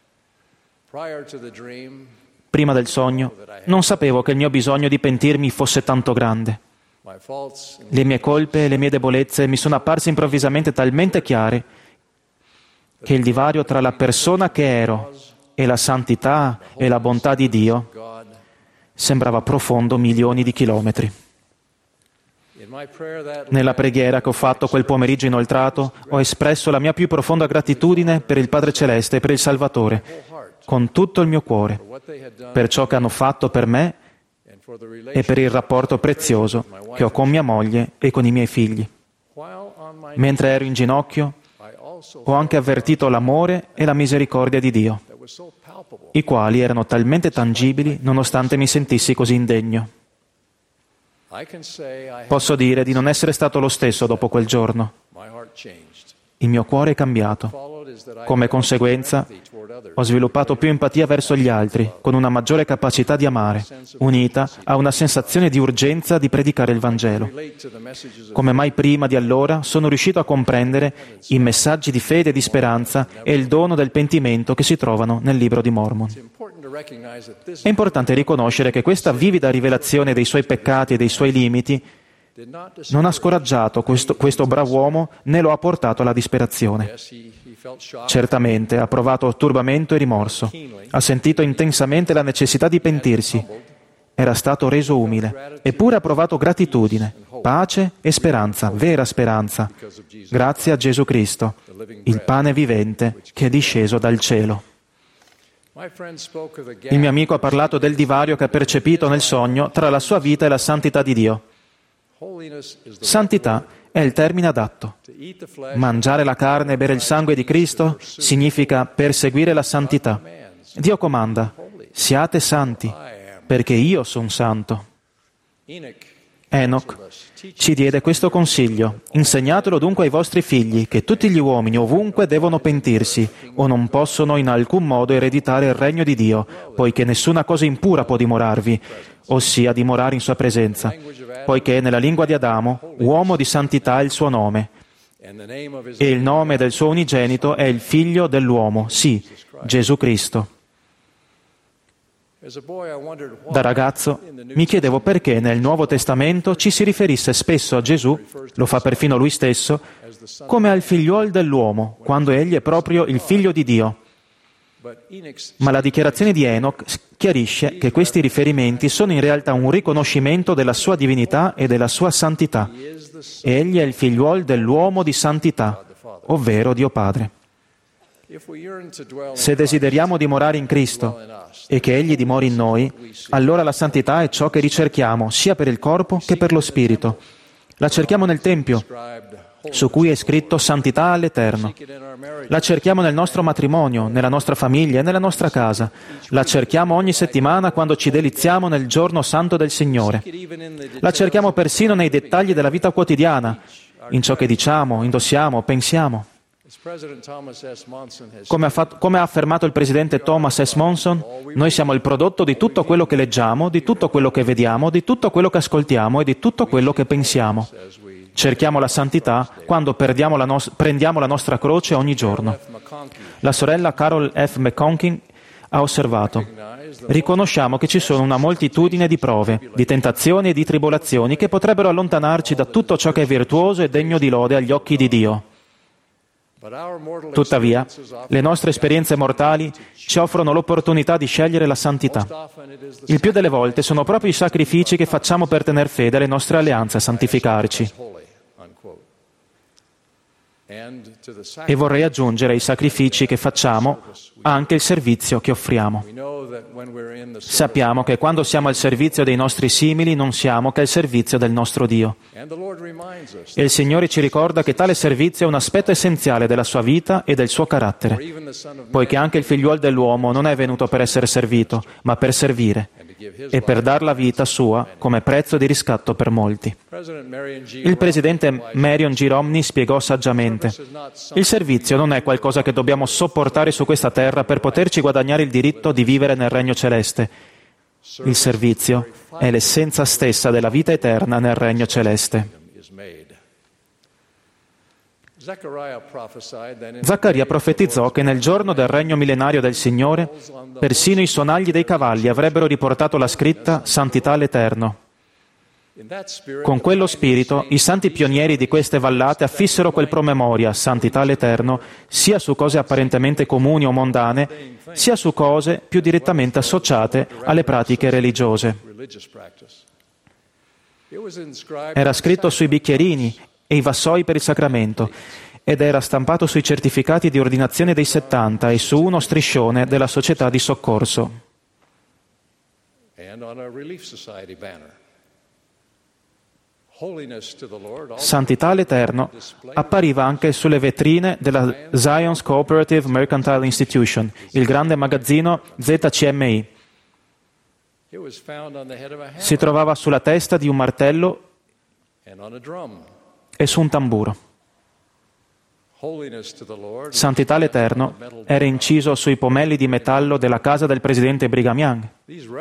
Prima del sogno non sapevo che il mio bisogno di pentirmi fosse tanto grande. Le mie colpe e le mie debolezze mi sono apparse improvvisamente talmente chiare che il divario tra la persona che ero e la santità e la bontà di Dio sembrava profondo milioni di chilometri. Nella preghiera che ho fatto quel pomeriggio inoltrato, ho espresso la mia più profonda gratitudine per il Padre Celeste e per il Salvatore, con tutto il mio cuore, per ciò che hanno fatto per me e per il rapporto prezioso che ho con mia moglie e con i miei figli. Mentre ero in ginocchio, ho anche avvertito l'amore e la misericordia di Dio, i quali erano talmente tangibili nonostante mi sentissi così indegno. Posso dire di non essere stato lo stesso dopo quel giorno. il mio cuore è cambiato. Come conseguenza, ho sviluppato più empatia verso gli altri, con una maggiore capacità di amare, unita a una sensazione di urgenza di predicare il Vangelo. Come mai prima di allora sono riuscito a comprendere i messaggi di fede e di speranza e il dono del pentimento che si trovano nel libro di Mormon. È importante riconoscere che questa vivida rivelazione dei suoi peccati e dei suoi limiti non ha scoraggiato questo bravo uomo né lo ha portato alla disperazione. Certamente ha provato turbamento e rimorso, ha sentito intensamente la necessità di pentirsi, era stato reso umile, eppure ha provato gratitudine, pace e speranza, vera speranza, grazie a Gesù Cristo, il pane vivente che è disceso dal cielo. Il mio amico ha parlato del divario che ha percepito nel sogno tra la sua vita e la santità di Dio. Santità è il termine adatto. Mangiare la carne e bere il sangue di Cristo significa perseguire la santità. Dio comanda: siate santi, perché io sono santo. Enoch ci diede questo consiglio: insegnatelo dunque ai vostri figli che tutti gli uomini ovunque devono pentirsi o non possono in alcun modo ereditare il regno di Dio, poiché nessuna cosa impura può dimorarvi, ossia dimorare in sua presenza, poiché nella lingua di Adamo, uomo di santità è il suo nome, e il nome del suo unigenito è il figlio dell'uomo, sì, Gesù Cristo. Da ragazzo mi chiedevo perché nel Nuovo Testamento ci si riferisse spesso a Gesù, lo fa perfino lui stesso, come al figliuolo dell'uomo, quando egli è proprio il figlio di Dio. Ma la dichiarazione di Enoch chiarisce che questi riferimenti sono in realtà un riconoscimento della sua divinità e della sua santità. Egli è il figliuolo dell'uomo di santità, ovvero Dio Padre. Se desideriamo dimorare in Cristo e che Egli dimori in noi, allora la santità è ciò che ricerchiamo, sia per il corpo che per lo spirito. La cerchiamo nel Tempio, su cui è scritto santità all'Eterno. La cerchiamo nel nostro matrimonio, nella nostra famiglia e nella nostra casa. La cerchiamo ogni settimana quando ci deliziamo nel giorno santo del Signore. La cerchiamo persino nei dettagli della vita quotidiana, in ciò che diciamo, indossiamo, pensiamo. Come ha affermato il presidente Thomas S. Monson, noi siamo il prodotto di tutto quello che leggiamo, di tutto quello che vediamo, di tutto quello che ascoltiamo e di tutto quello che pensiamo. Cerchiamo la santità quando prendiamo la nostra croce ogni giorno. La sorella Carol F. McConkie ha osservato: riconosciamo che ci sono una moltitudine di prove, di tentazioni e di tribolazioni che potrebbero allontanarci da tutto ciò che è virtuoso e degno di lode agli occhi di Dio. Tuttavia, le nostre esperienze mortali ci offrono l'opportunità di scegliere la santità. Il più delle volte sono proprio i sacrifici che facciamo per tener fede alle nostre alleanze a santificarci. E vorrei aggiungere ai sacrifici che facciamo anche il servizio che offriamo. Sappiamo che quando siamo al servizio dei nostri simili non siamo che al servizio del nostro Dio. E il Signore ci ricorda che tale servizio è un aspetto essenziale della sua vita e del suo carattere, poiché anche il figliuolo dell'uomo non è venuto per essere servito, ma per servire e per dar la vita sua come prezzo di riscatto per molti. Il presidente Marion G. Romney spiegò saggiamente: il servizio non è qualcosa che dobbiamo sopportare su questa terra per poterci guadagnare il diritto di vivere nel regno celeste. Il servizio è l'essenza stessa della vita eterna nel regno celeste. Zaccaria profetizzò che nel giorno del regno millenario del Signore, persino i sonagli dei cavalli avrebbero riportato la scritta Santità all'Eterno. Con quello spirito, i santi pionieri di queste vallate affissero quel promemoria, Santità all'Eterno, sia su cose apparentemente comuni o mondane, sia su cose più direttamente associate alle pratiche religiose. Era scritto sui bicchierini e i vassoi per il sacramento, ed era stampato sui certificati di ordinazione dei 70 e su uno striscione della società di soccorso. Santità all'Eterno appariva anche sulle vetrine della Zion's Cooperative Mercantile Institution, il grande magazzino ZCMI. Si trovava sulla testa di un martello e su un tamburo. Santità all'Eterno era inciso sui pomelli di metallo della casa del presidente Brigham Young.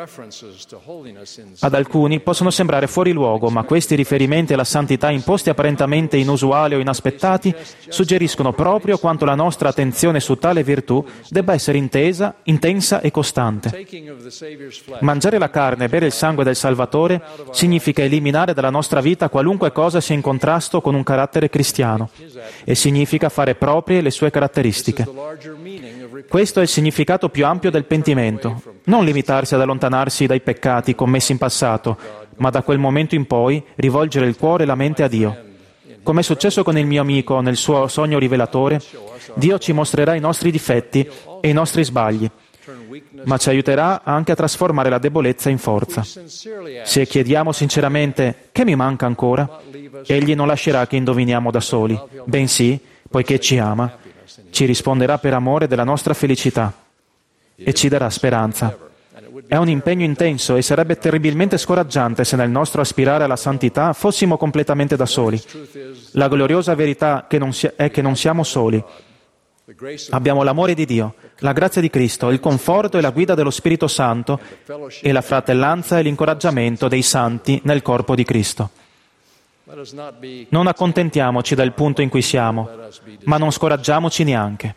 Ad alcuni possono sembrare fuori luogo, ma questi riferimenti alla santità imposti apparentemente inusuali o inaspettati suggeriscono proprio quanto la nostra attenzione su tale virtù debba essere intensa e costante. Mangiare la carne e bere il sangue del Salvatore significa eliminare dalla nostra vita qualunque cosa sia in contrasto con un carattere cristiano e significa fare proprie le sue caratteristiche. Questo è il significato più ampio del pentimento, non limitarsi ad allontanarsi dai peccati commessi in passato, ma da quel momento in poi rivolgere il cuore e la mente a Dio. Come è successo con il mio amico nel suo sogno rivelatore, Dio ci mostrerà i nostri difetti e i nostri sbagli, ma ci aiuterà anche a trasformare la debolezza in forza. Se chiediamo sinceramente «Che mi manca ancora?», Egli non lascerà che indoviniamo da soli, bensì, poiché ci ama, ci risponderà per amore della nostra felicità e ci darà speranza. È un impegno intenso e sarebbe terribilmente scoraggiante se nel nostro aspirare alla santità fossimo completamente da soli. La gloriosa verità è che non siamo soli. Abbiamo l'amore di Dio, la grazia di Cristo, il conforto e la guida dello Spirito Santo e la fratellanza e l'incoraggiamento dei santi nel corpo di Cristo. Non accontentiamoci del punto in cui siamo, ma non scoraggiamoci neanche.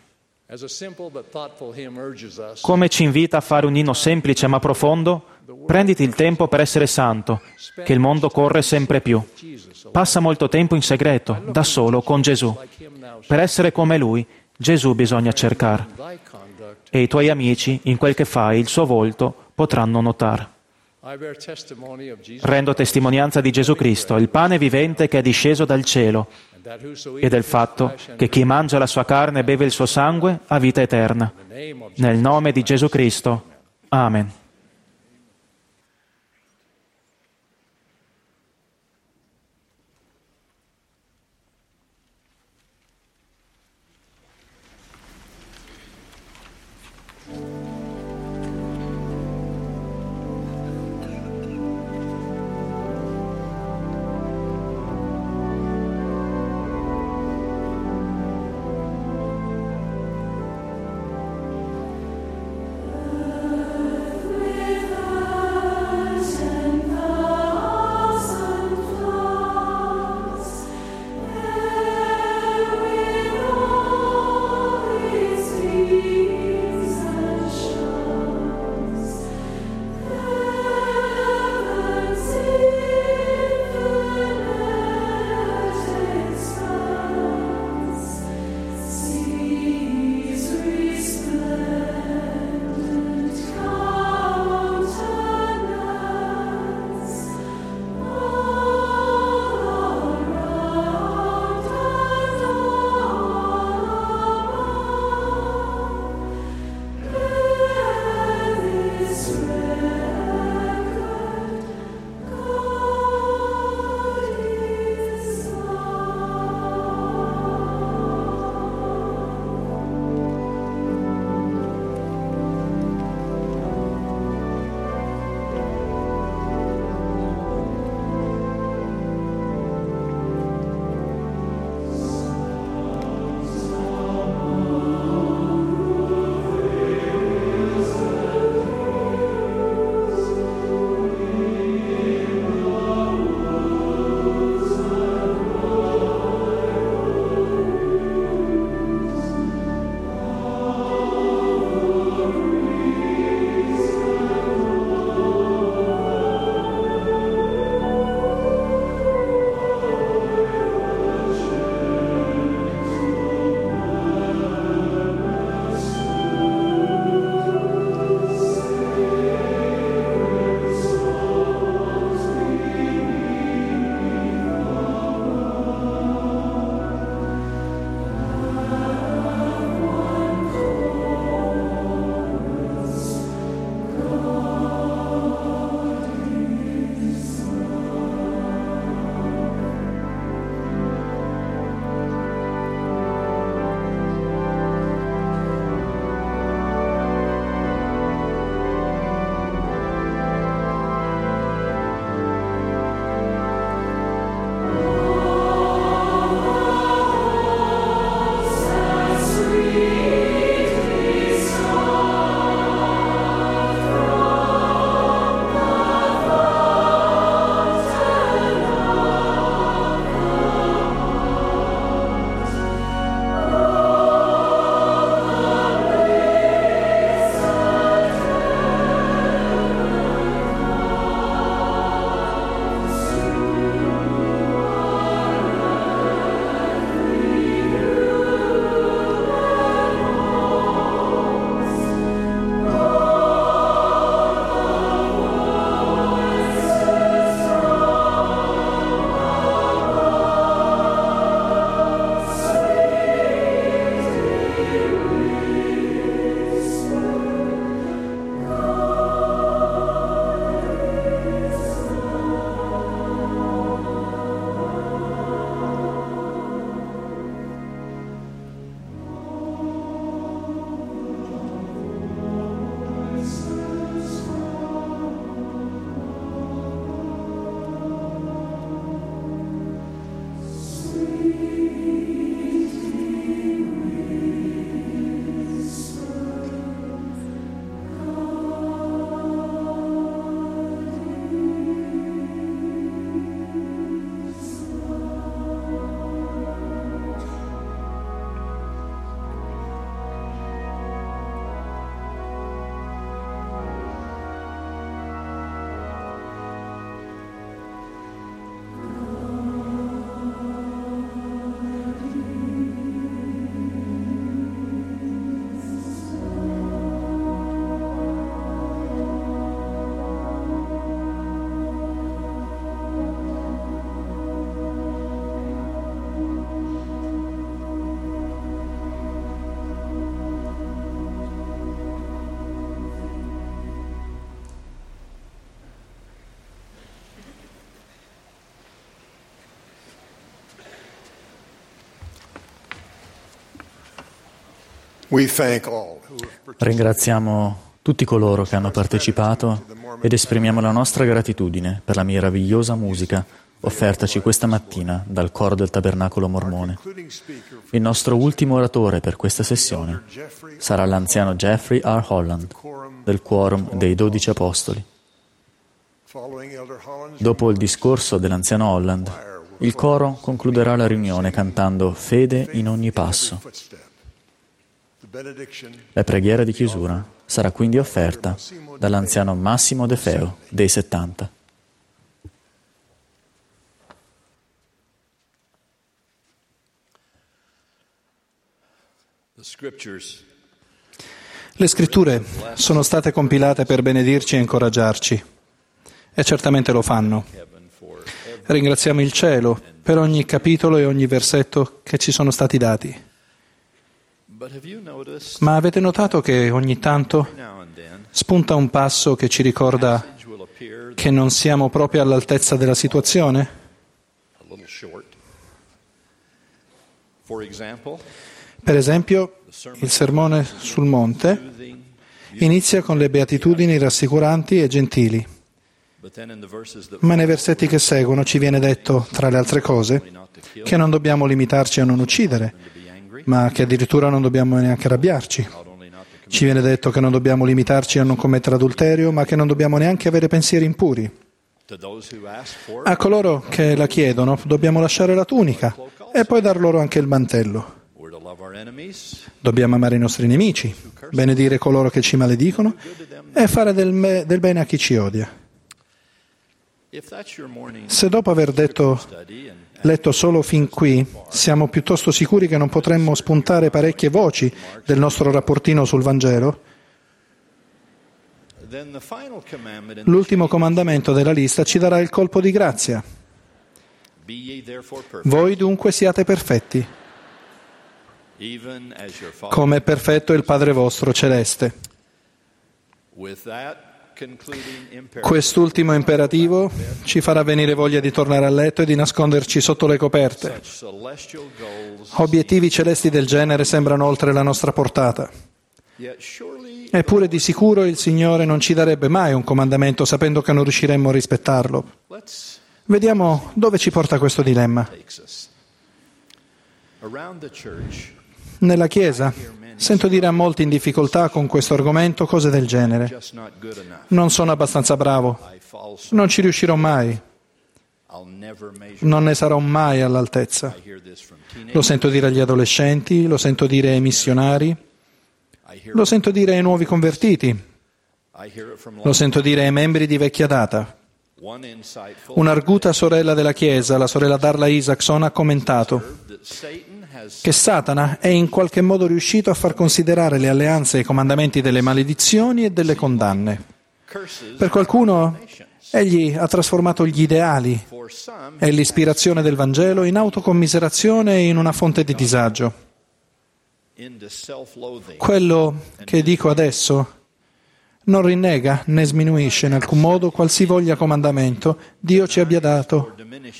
Come ci invita a fare un inno semplice ma profondo, prenditi il tempo per essere santo, che il mondo corre sempre più. Passa molto tempo in segreto, da solo, con Gesù. Per essere come Lui, Gesù bisogna cercare. E i tuoi amici, in quel che fai, il suo volto potranno notare. Rendo testimonianza di Gesù Cristo, il pane vivente che è disceso dal cielo, e del fatto che chi mangia la sua carne e beve il suo sangue ha vita eterna. Nel nome di Gesù Cristo. Amen. Ringraziamo tutti coloro che hanno partecipato ed esprimiamo la nostra gratitudine per la meravigliosa musica offertaci questa mattina dal coro del Tabernacolo Mormone. Il nostro ultimo oratore per questa sessione sarà l'anziano Jeffrey R. Holland del Quorum dei 12 Apostoli. Dopo il discorso dell'anziano Holland, il coro concluderà la riunione cantando Fede in ogni passo. La preghiera di chiusura sarà quindi offerta dall'anziano Massimo De Feo dei 70. Le scritture sono state compilate per benedirci e incoraggiarci, e certamente lo fanno. Ringraziamo il cielo per ogni capitolo e ogni versetto che ci sono stati dati. Ma avete notato che ogni tanto spunta un passo che ci ricorda che non siamo proprio all'altezza della situazione? Per esempio, il Sermone sul Monte inizia con le beatitudini rassicuranti e gentili, ma nei versetti che seguono ci viene detto, tra le altre cose, che non dobbiamo limitarci a non uccidere, ma che addirittura non dobbiamo neanche arrabbiarci. Ci viene detto che non dobbiamo limitarci a non commettere adulterio, ma che non dobbiamo neanche avere pensieri impuri. A coloro che la chiedono dobbiamo lasciare la tunica e poi dar loro anche il mantello. Dobbiamo amare i nostri nemici, benedire coloro che ci maledicono e fare del bene a chi ci odia. Se dopo aver letto solo fin qui, siamo piuttosto sicuri che non potremmo spuntare parecchie voci del nostro rapportino sul Vangelo, l'ultimo comandamento della lista ci darà il colpo di grazia. Voi dunque siate perfetti, come è perfetto il Padre vostro celeste. Quest'ultimo imperativo ci farà venire voglia di tornare a letto e di nasconderci sotto le coperte. Obiettivi celesti del genere sembrano oltre la nostra portata. Eppure di sicuro il Signore non ci darebbe mai un comandamento sapendo che non riusciremmo a rispettarlo. Vediamo dove ci porta questo dilemma. Nella Chiesa sento dire a molti in difficoltà con questo argomento cose del genere. Non sono abbastanza bravo, non ci riuscirò mai, non ne sarò mai all'altezza. Lo sento dire agli adolescenti, lo sento dire ai missionari, lo sento dire ai nuovi convertiti, lo sento dire ai membri di vecchia data. Un'arguta sorella della Chiesa, la sorella Darla Isaacson, ha commentato che Satana è in qualche modo riuscito a far considerare le alleanze e i comandamenti delle maledizioni e delle condanne. Per qualcuno, egli ha trasformato gli ideali e l'ispirazione del Vangelo in autocommiserazione e in una fonte di disagio. Quello che dico adesso non rinnega né sminuisce in alcun modo qualsivoglia comandamento Dio ci abbia dato.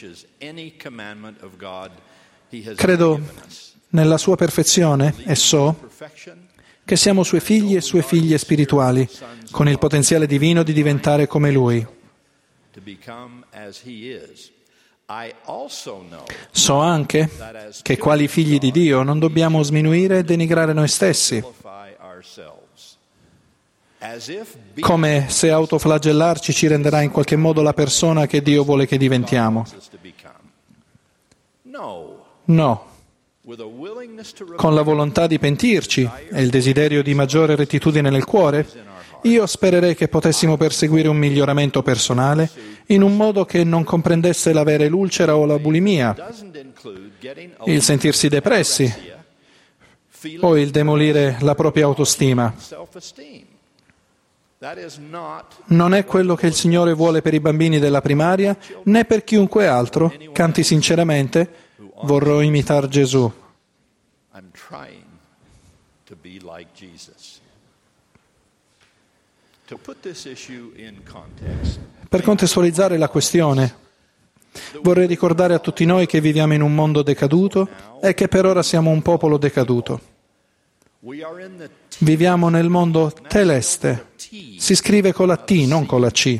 Credo nella sua perfezione e so che siamo suoi figli e sue figlie spirituali, con il potenziale divino di diventare come Lui. So anche che quali figli di Dio non dobbiamo sminuire e denigrare noi stessi, come se autoflagellarci ci renderà in qualche modo la persona che Dio vuole che diventiamo. No. Con la volontà di pentirci e il desiderio di maggiore rettitudine nel cuore, io spererei che potessimo perseguire un miglioramento personale in un modo che non comprendesse l'avere l'ulcera o la bulimia, il sentirsi depressi o il demolire la propria autostima. Non è quello che il Signore vuole per i bambini della primaria, né per chiunque altro canti sinceramente vorrò imitar Gesù. Per contestualizzare la questione, vorrei ricordare a tutti noi che viviamo in un mondo decaduto e che per ora siamo un popolo decaduto. Viviamo nel mondo teleste. Si scrive con la T, non con la C.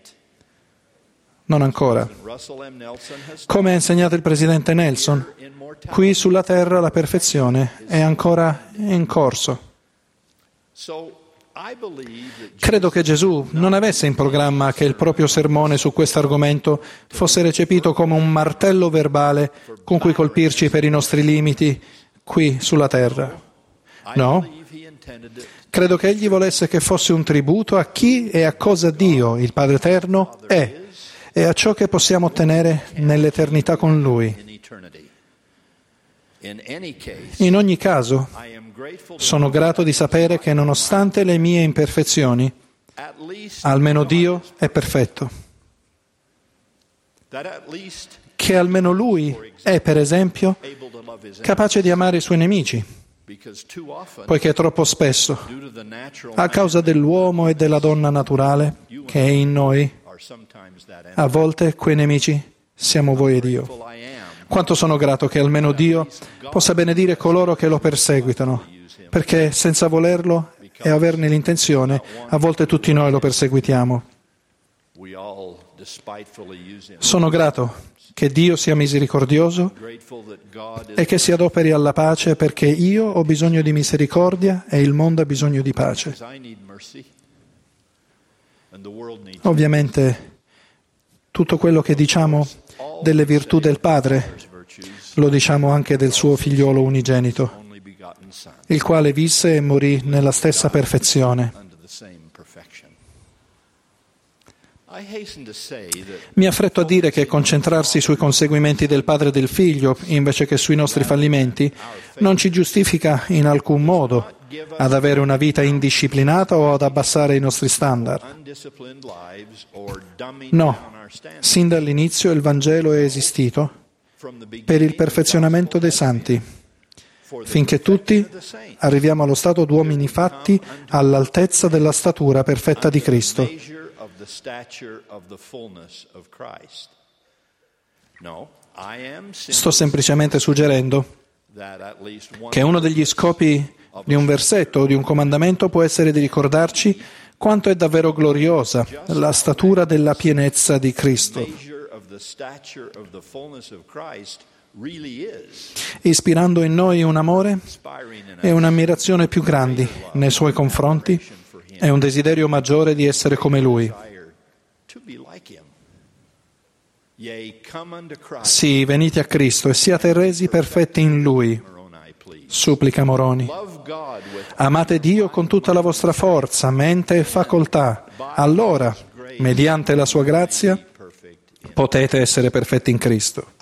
Non ancora. Come ha insegnato il presidente Nelson, qui sulla terra la perfezione è ancora in corso. Credo che Gesù non avesse in programma che il proprio sermone su questo argomento fosse recepito come un martello verbale con cui colpirci per i nostri limiti qui sulla terra. No, credo che egli volesse che fosse un tributo a chi e a cosa Dio, il Padre Eterno, è e a ciò che possiamo ottenere nell'eternità con Lui. In ogni caso, sono grato di sapere che nonostante le mie imperfezioni, almeno Dio è perfetto. Che almeno Lui è, per esempio, capace di amare i Suoi nemici, poiché troppo spesso, a causa dell'uomo e della donna naturale che è in noi, a volte quei nemici siamo voi ed io. Quanto sono grato che almeno Dio possa benedire coloro che lo perseguitano, perché senza volerlo e averne l'intenzione, a volte tutti noi lo perseguitiamo. Sono grato che Dio sia misericordioso e che si adoperi alla pace, perché io ho bisogno di misericordia e il mondo ha bisogno di pace. Ovviamente, tutto quello che diciamo delle virtù del Padre lo diciamo anche del suo figliolo unigenito, il quale visse e morì nella stessa perfezione. Mi affretto a dire che concentrarsi sui conseguimenti del Padre e del Figlio, invece che sui nostri fallimenti, non ci giustifica in alcun modo ad avere una vita indisciplinata o ad abbassare i nostri standard. No, sin dall'inizio il Vangelo è esistito per il perfezionamento dei santi, finché tutti arriviamo allo stato d'uomini fatti all'altezza della statura perfetta di Cristo. Sto semplicemente suggerendo che uno degli scopi di un versetto o di un comandamento può essere di ricordarci quanto è davvero gloriosa la statura della pienezza di Cristo, ispirando in noi un amore e un'ammirazione più grandi nei Suoi confronti e un desiderio maggiore di essere come Lui. Sì, venite a Cristo e siate resi perfetti in Lui, supplica Moroni. Amate Dio con tutta la vostra forza, mente e facoltà. Allora, mediante la sua grazia, potete essere perfetti in Cristo.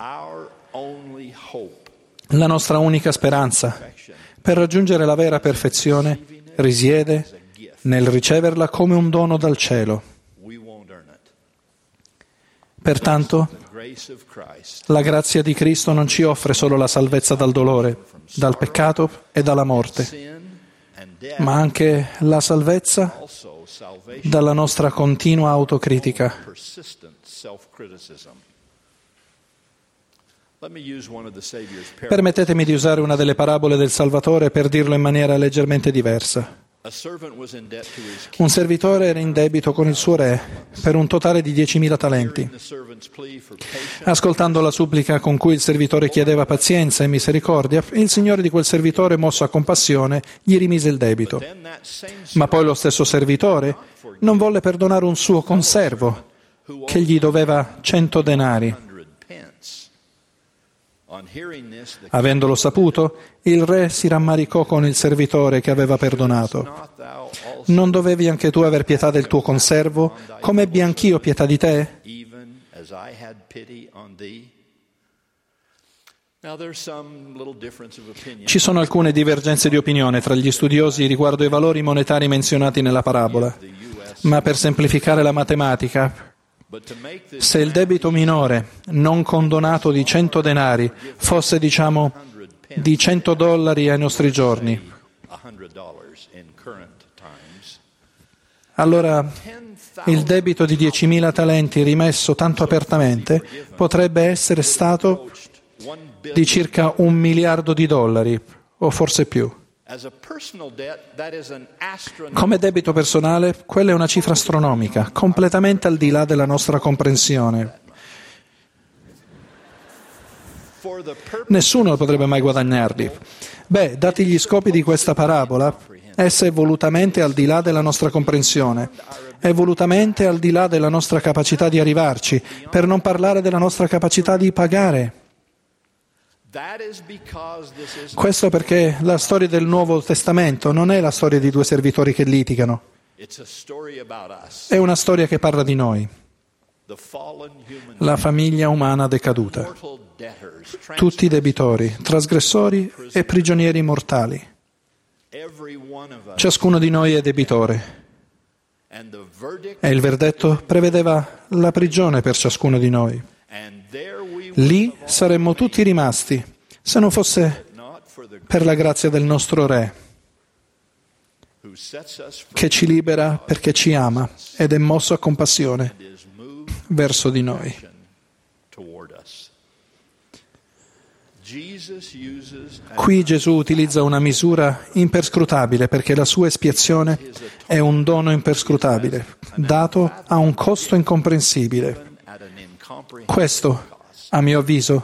La nostra unica speranza per raggiungere la vera perfezione risiede nel riceverla come un dono dal cielo. Pertanto, la grazia di Cristo non ci offre solo la salvezza dal dolore, dal peccato e dalla morte, ma anche la salvezza dalla nostra continua autocritica. Permettetemi di usare una delle parabole del Salvatore per dirlo in maniera leggermente diversa. Un servitore era in debito con il suo re per un totale di 10.000 talenti. Ascoltando la supplica con cui il servitore chiedeva pazienza e misericordia, il signore di quel servitore, mosso a compassione, gli rimise il debito. Ma poi lo stesso servitore non volle perdonare un suo conservo che gli doveva 100 denari. Avendolo saputo, il re si rammaricò con il servitore che aveva perdonato. Non dovevi anche tu aver pietà del tuo conservo, come ebbi anch'io pietà di te? Ci sono alcune divergenze di opinione tra gli studiosi riguardo ai valori monetari menzionati nella parabola, ma per semplificare la matematica, se il debito minore non condonato di 100 denari fosse, diciamo, di $100 ai nostri giorni, allora il debito di 10.000 talenti rimesso tanto apertamente potrebbe essere stato di circa $1 miliardo o forse più. Come debito personale, quella è una cifra astronomica, completamente al di là della nostra comprensione. Nessuno potrebbe mai guadagnarli. Dati gli scopi di questa parabola, essa è volutamente al di là della nostra comprensione, è volutamente al di là della nostra capacità di arrivarci, per non parlare della nostra capacità di pagare. Questo perché la storia del Nuovo Testamento non è la storia di due servitori che litigano, è una storia che parla di noi, la famiglia umana decaduta, tutti debitori, trasgressori e prigionieri mortali. Ciascuno di noi è debitore e il verdetto prevedeva la prigione per ciascuno di noi. Lì saremmo tutti rimasti, se non fosse per la grazia del nostro Re, che ci libera perché ci ama ed è mosso a compassione verso di noi. Qui Gesù utilizza una misura imperscrutabile perché la sua espiazione è un dono imperscrutabile, dato a un costo incomprensibile. Questo, a mio avviso,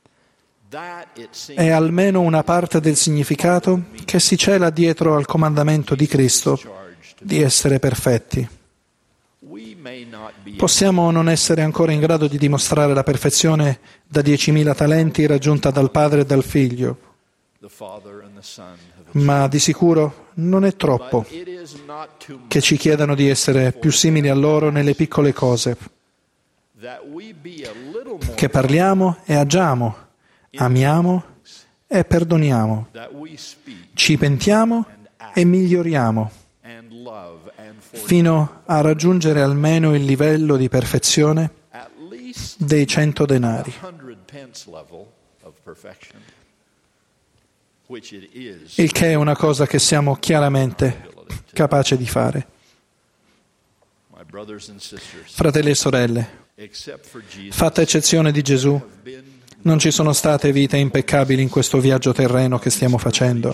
è almeno una parte del significato che si cela dietro al comandamento di Cristo di essere perfetti. Possiamo non essere ancora in grado di dimostrare la perfezione da 10.000 talenti raggiunta dal Padre e dal Figlio, ma di sicuro non è troppo che ci chiedano di essere più simili a loro nelle piccole cose, che parliamo e agiamo, amiamo e perdoniamo, ci pentiamo e miglioriamo, fino a raggiungere almeno il livello di perfezione dei 100 denari. Il che è una cosa che siamo chiaramente capaci di fare. Fratelli e sorelle, fatta eccezione di Gesù, non ci sono state vite impeccabili in questo viaggio terreno che stiamo facendo.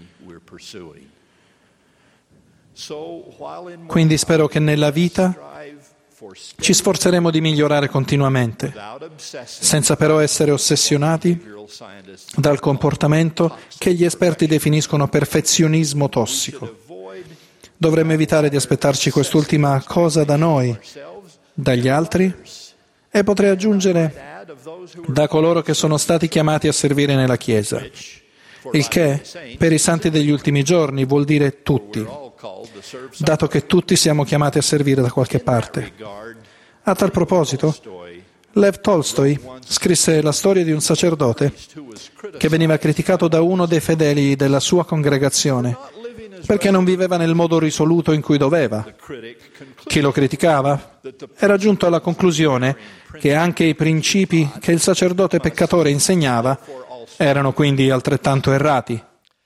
Quindi spero che nella vita ci sforzeremo di migliorare continuamente, senza però essere ossessionati dal comportamento che gli esperti definiscono perfezionismo tossico. Dovremmo evitare di aspettarci quest'ultima cosa da noi, dagli altri e potrei aggiungere da coloro che sono stati chiamati a servire nella Chiesa, il che per i santi degli ultimi giorni vuol dire tutti, dato che tutti siamo chiamati a servire da qualche parte. A tal proposito, Lev Tolstoi scrisse la storia di un sacerdote che veniva criticato da uno dei fedeli della sua congregazione perché non viveva nel modo risoluto in cui doveva. Chi lo criticava era giunto alla conclusione che anche i principi che il sacerdote peccatore insegnava erano quindi altrettanto errati.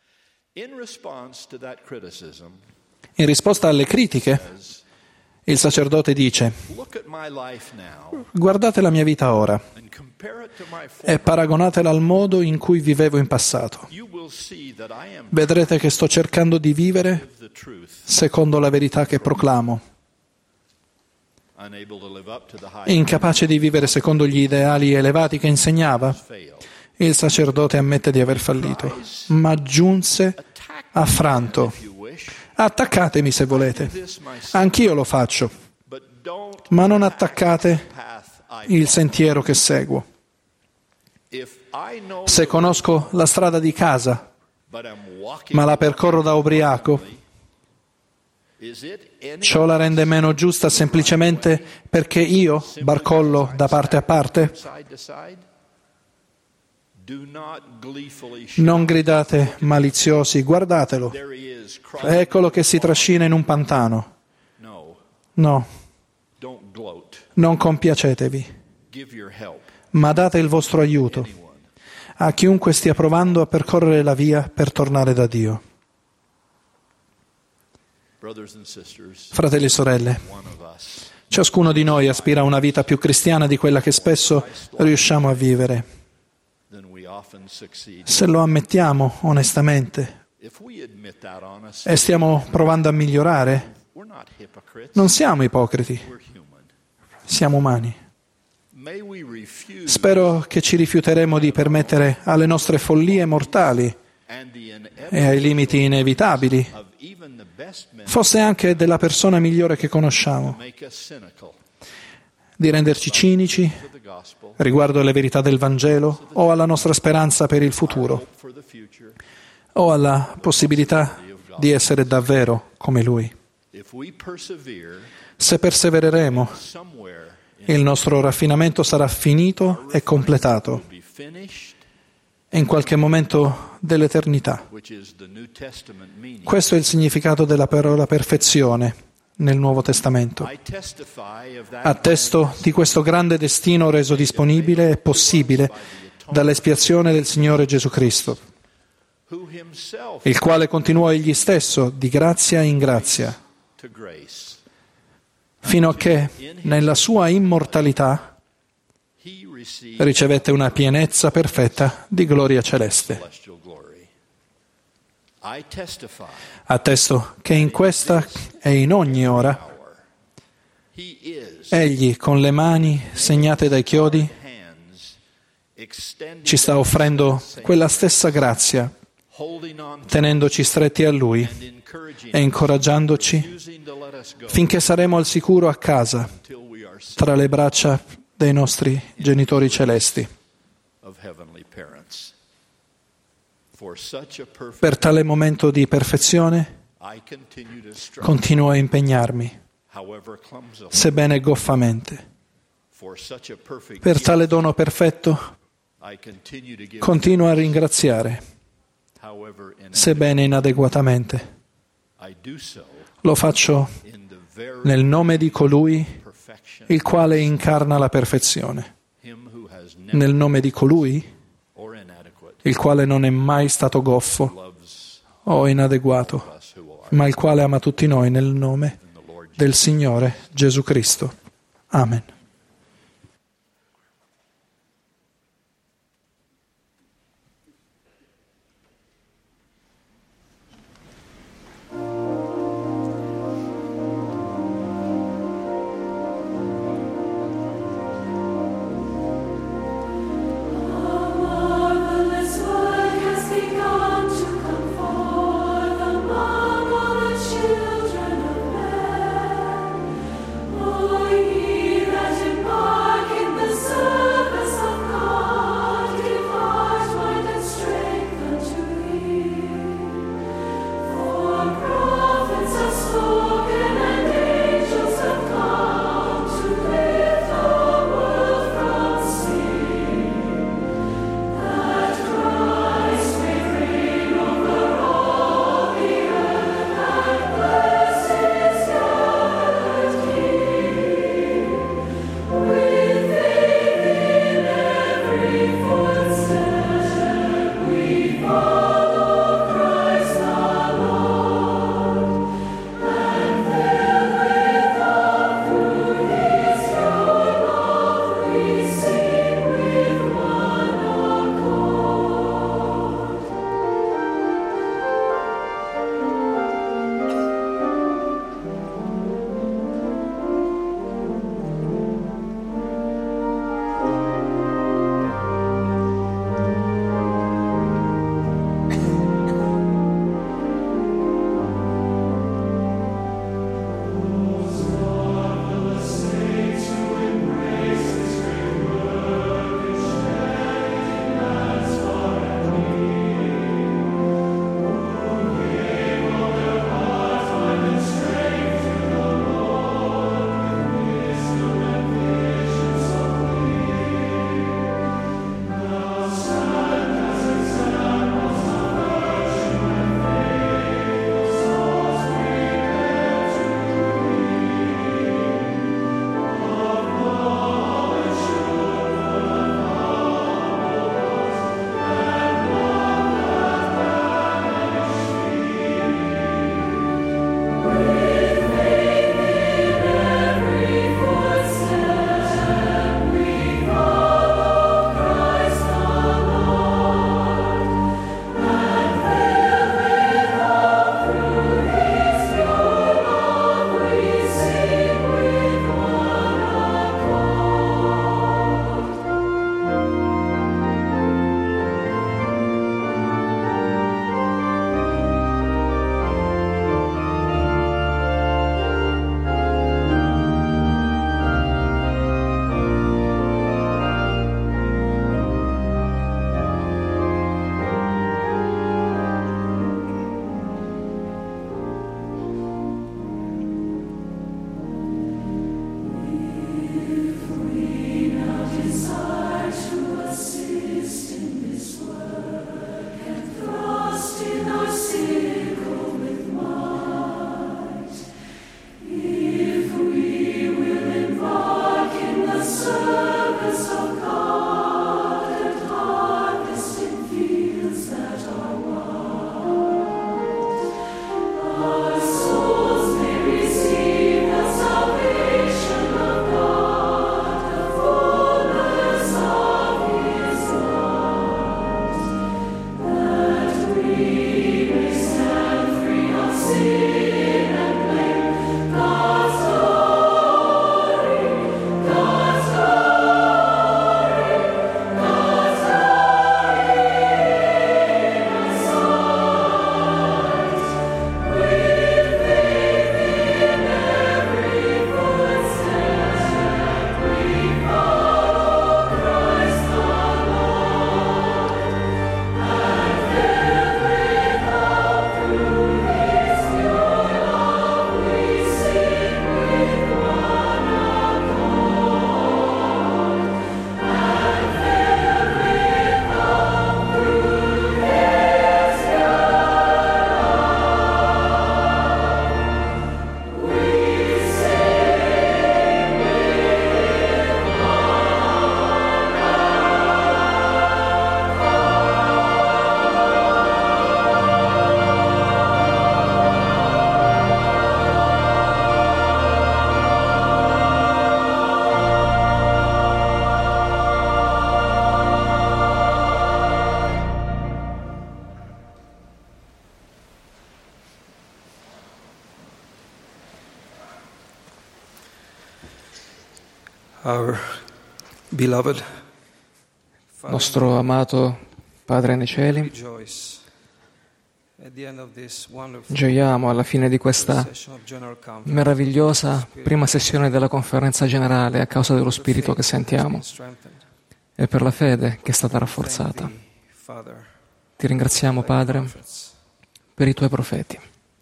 In risposta alle critiche, il sacerdote dice: guardate la mia vita ora e paragonatela al modo in cui vivevo in passato. Vedrete che sto cercando di vivere secondo la verità che proclamo. Incapace di vivere secondo gli ideali elevati che insegnava, il sacerdote ammette di aver fallito, ma giunse affranto. Attaccatemi se volete, anch'io lo faccio, ma non attaccate il sentiero che seguo. Se conosco la strada di casa, ma la percorro da ubriaco, ciò la rende meno giusta semplicemente perché io barcollo da parte a parte? Non gridate maliziosi, guardatelo, eccolo che si trascina in un pantano. No, non compiacetevi, ma date il vostro aiuto a chiunque stia provando a percorrere la via per tornare da Dio. Fratelli e sorelle, ciascuno di noi aspira a una vita più cristiana di quella che spesso riusciamo a vivere. Se lo ammettiamo onestamente, e stiamo provando a migliorare, non siamo ipocriti, siamo umani. Spero che ci rifiuteremo di permettere alle nostre follie mortali e ai limiti inevitabili, forse anche della persona migliore che conosciamo, di renderci cinici riguardo alle verità del Vangelo o alla nostra speranza per il futuro o alla possibilità di essere davvero come Lui. Se persevereremo, il nostro raffinamento sarà finito e completato in qualche momento dell'eternità. Questo è il significato della parola perfezione nel Nuovo Testamento. Attesto di questo grande destino reso disponibile e possibile dall'espiazione del Signore Gesù Cristo, il quale continuò egli stesso di grazia in grazia, fino a che nella sua immortalità ricevette una pienezza perfetta di gloria celeste. Attesto che in questa e in ogni ora egli, con le mani segnate dai chiodi, ci sta offrendo quella stessa grazia, tenendoci stretti a Lui e incoraggiandoci finché saremo al sicuro a casa, tra le braccia dei nostri genitori celesti. Per tale momento di perfezione continuo a impegnarmi, sebbene goffamente. Per tale dono perfetto continuo a ringraziare, sebbene inadeguatamente. Lo faccio nel nome di colui il quale incarna la perfezione, nel nome di colui il quale non è mai stato goffo o inadeguato, ma il quale ama tutti noi nel nome del Signore Gesù Cristo. Amen. That Nostro amato Padre nei cieli, gioiamo alla fine di questa meravigliosa prima sessione della conferenza generale a causa dello Spirito che sentiamo e per la fede che è stata rafforzata. Ti ringraziamo, Padre, per i Tuoi profeti.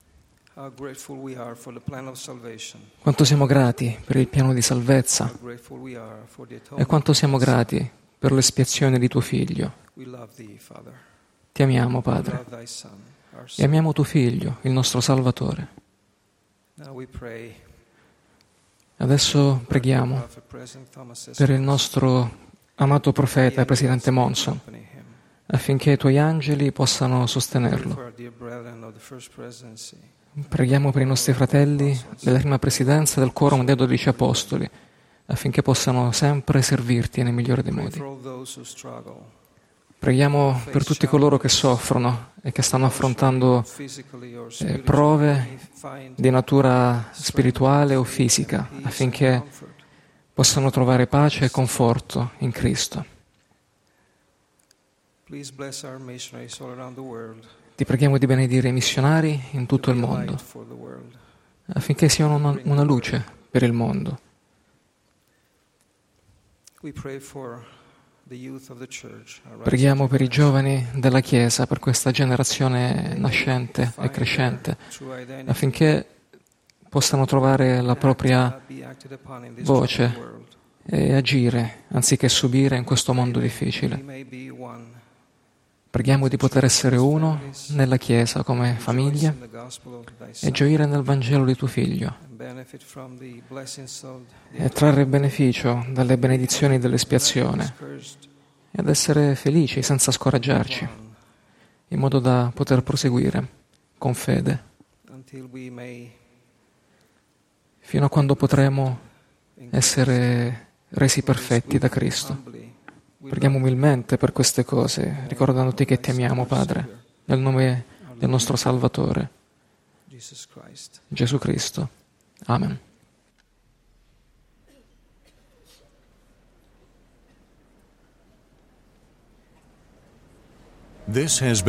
Quanto siamo grati per il piano di salvezza e quanto siamo grati per l'espiazione di Tuo Figlio. Ti amiamo, Padre, e amiamo Tuo Figlio, il nostro Salvatore. Adesso preghiamo per il nostro amato profeta, Presidente Monson, affinché i Tuoi angeli possano sostenerlo. Preghiamo per i nostri fratelli della prima presidenza del Quorum dei 12 Apostoli, affinché possano sempre servirti nel migliore dei modi. Preghiamo per tutti coloro che soffrono e che stanno affrontando prove di natura spirituale o fisica, affinché possano trovare pace e conforto in Cristo. Ti preghiamo di benedire i missionari in tutto il mondo, affinché siano una luce per il mondo. Preghiamo per i giovani della Chiesa, per questa generazione nascente e crescente, affinché possano trovare la propria voce e agire anziché subire in questo mondo difficile. Preghiamo di poter essere uno nella Chiesa come famiglia e gioire nel Vangelo di Tuo Figlio e trarre beneficio dalle benedizioni dell'espiazione ed essere felici senza scoraggiarci, in modo da poter proseguire con fede fino a quando potremo essere resi perfetti da Cristo. Preghiamo umilmente per queste cose, ricordandoti che ti amiamo, Padre, nel nome del nostro Salvatore, Gesù Cristo. Amen. Vi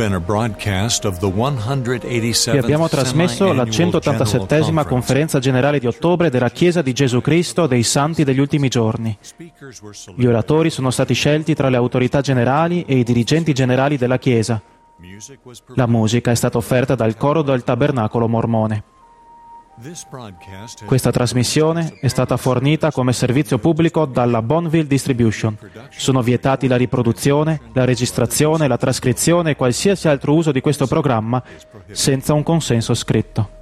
abbiamo trasmesso la 187esima conferenza generale di ottobre della Chiesa di Gesù Cristo dei Santi degli Ultimi Giorni. Gli oratori sono stati scelti tra le autorità generali e i dirigenti generali della Chiesa. La musica è stata offerta dal coro del Tabernacolo Mormone. Questa trasmissione è stata fornita come servizio pubblico dalla Bonneville Distribution. Sono vietati la riproduzione, la registrazione, la trascrizione e qualsiasi altro uso di questo programma senza un consenso scritto.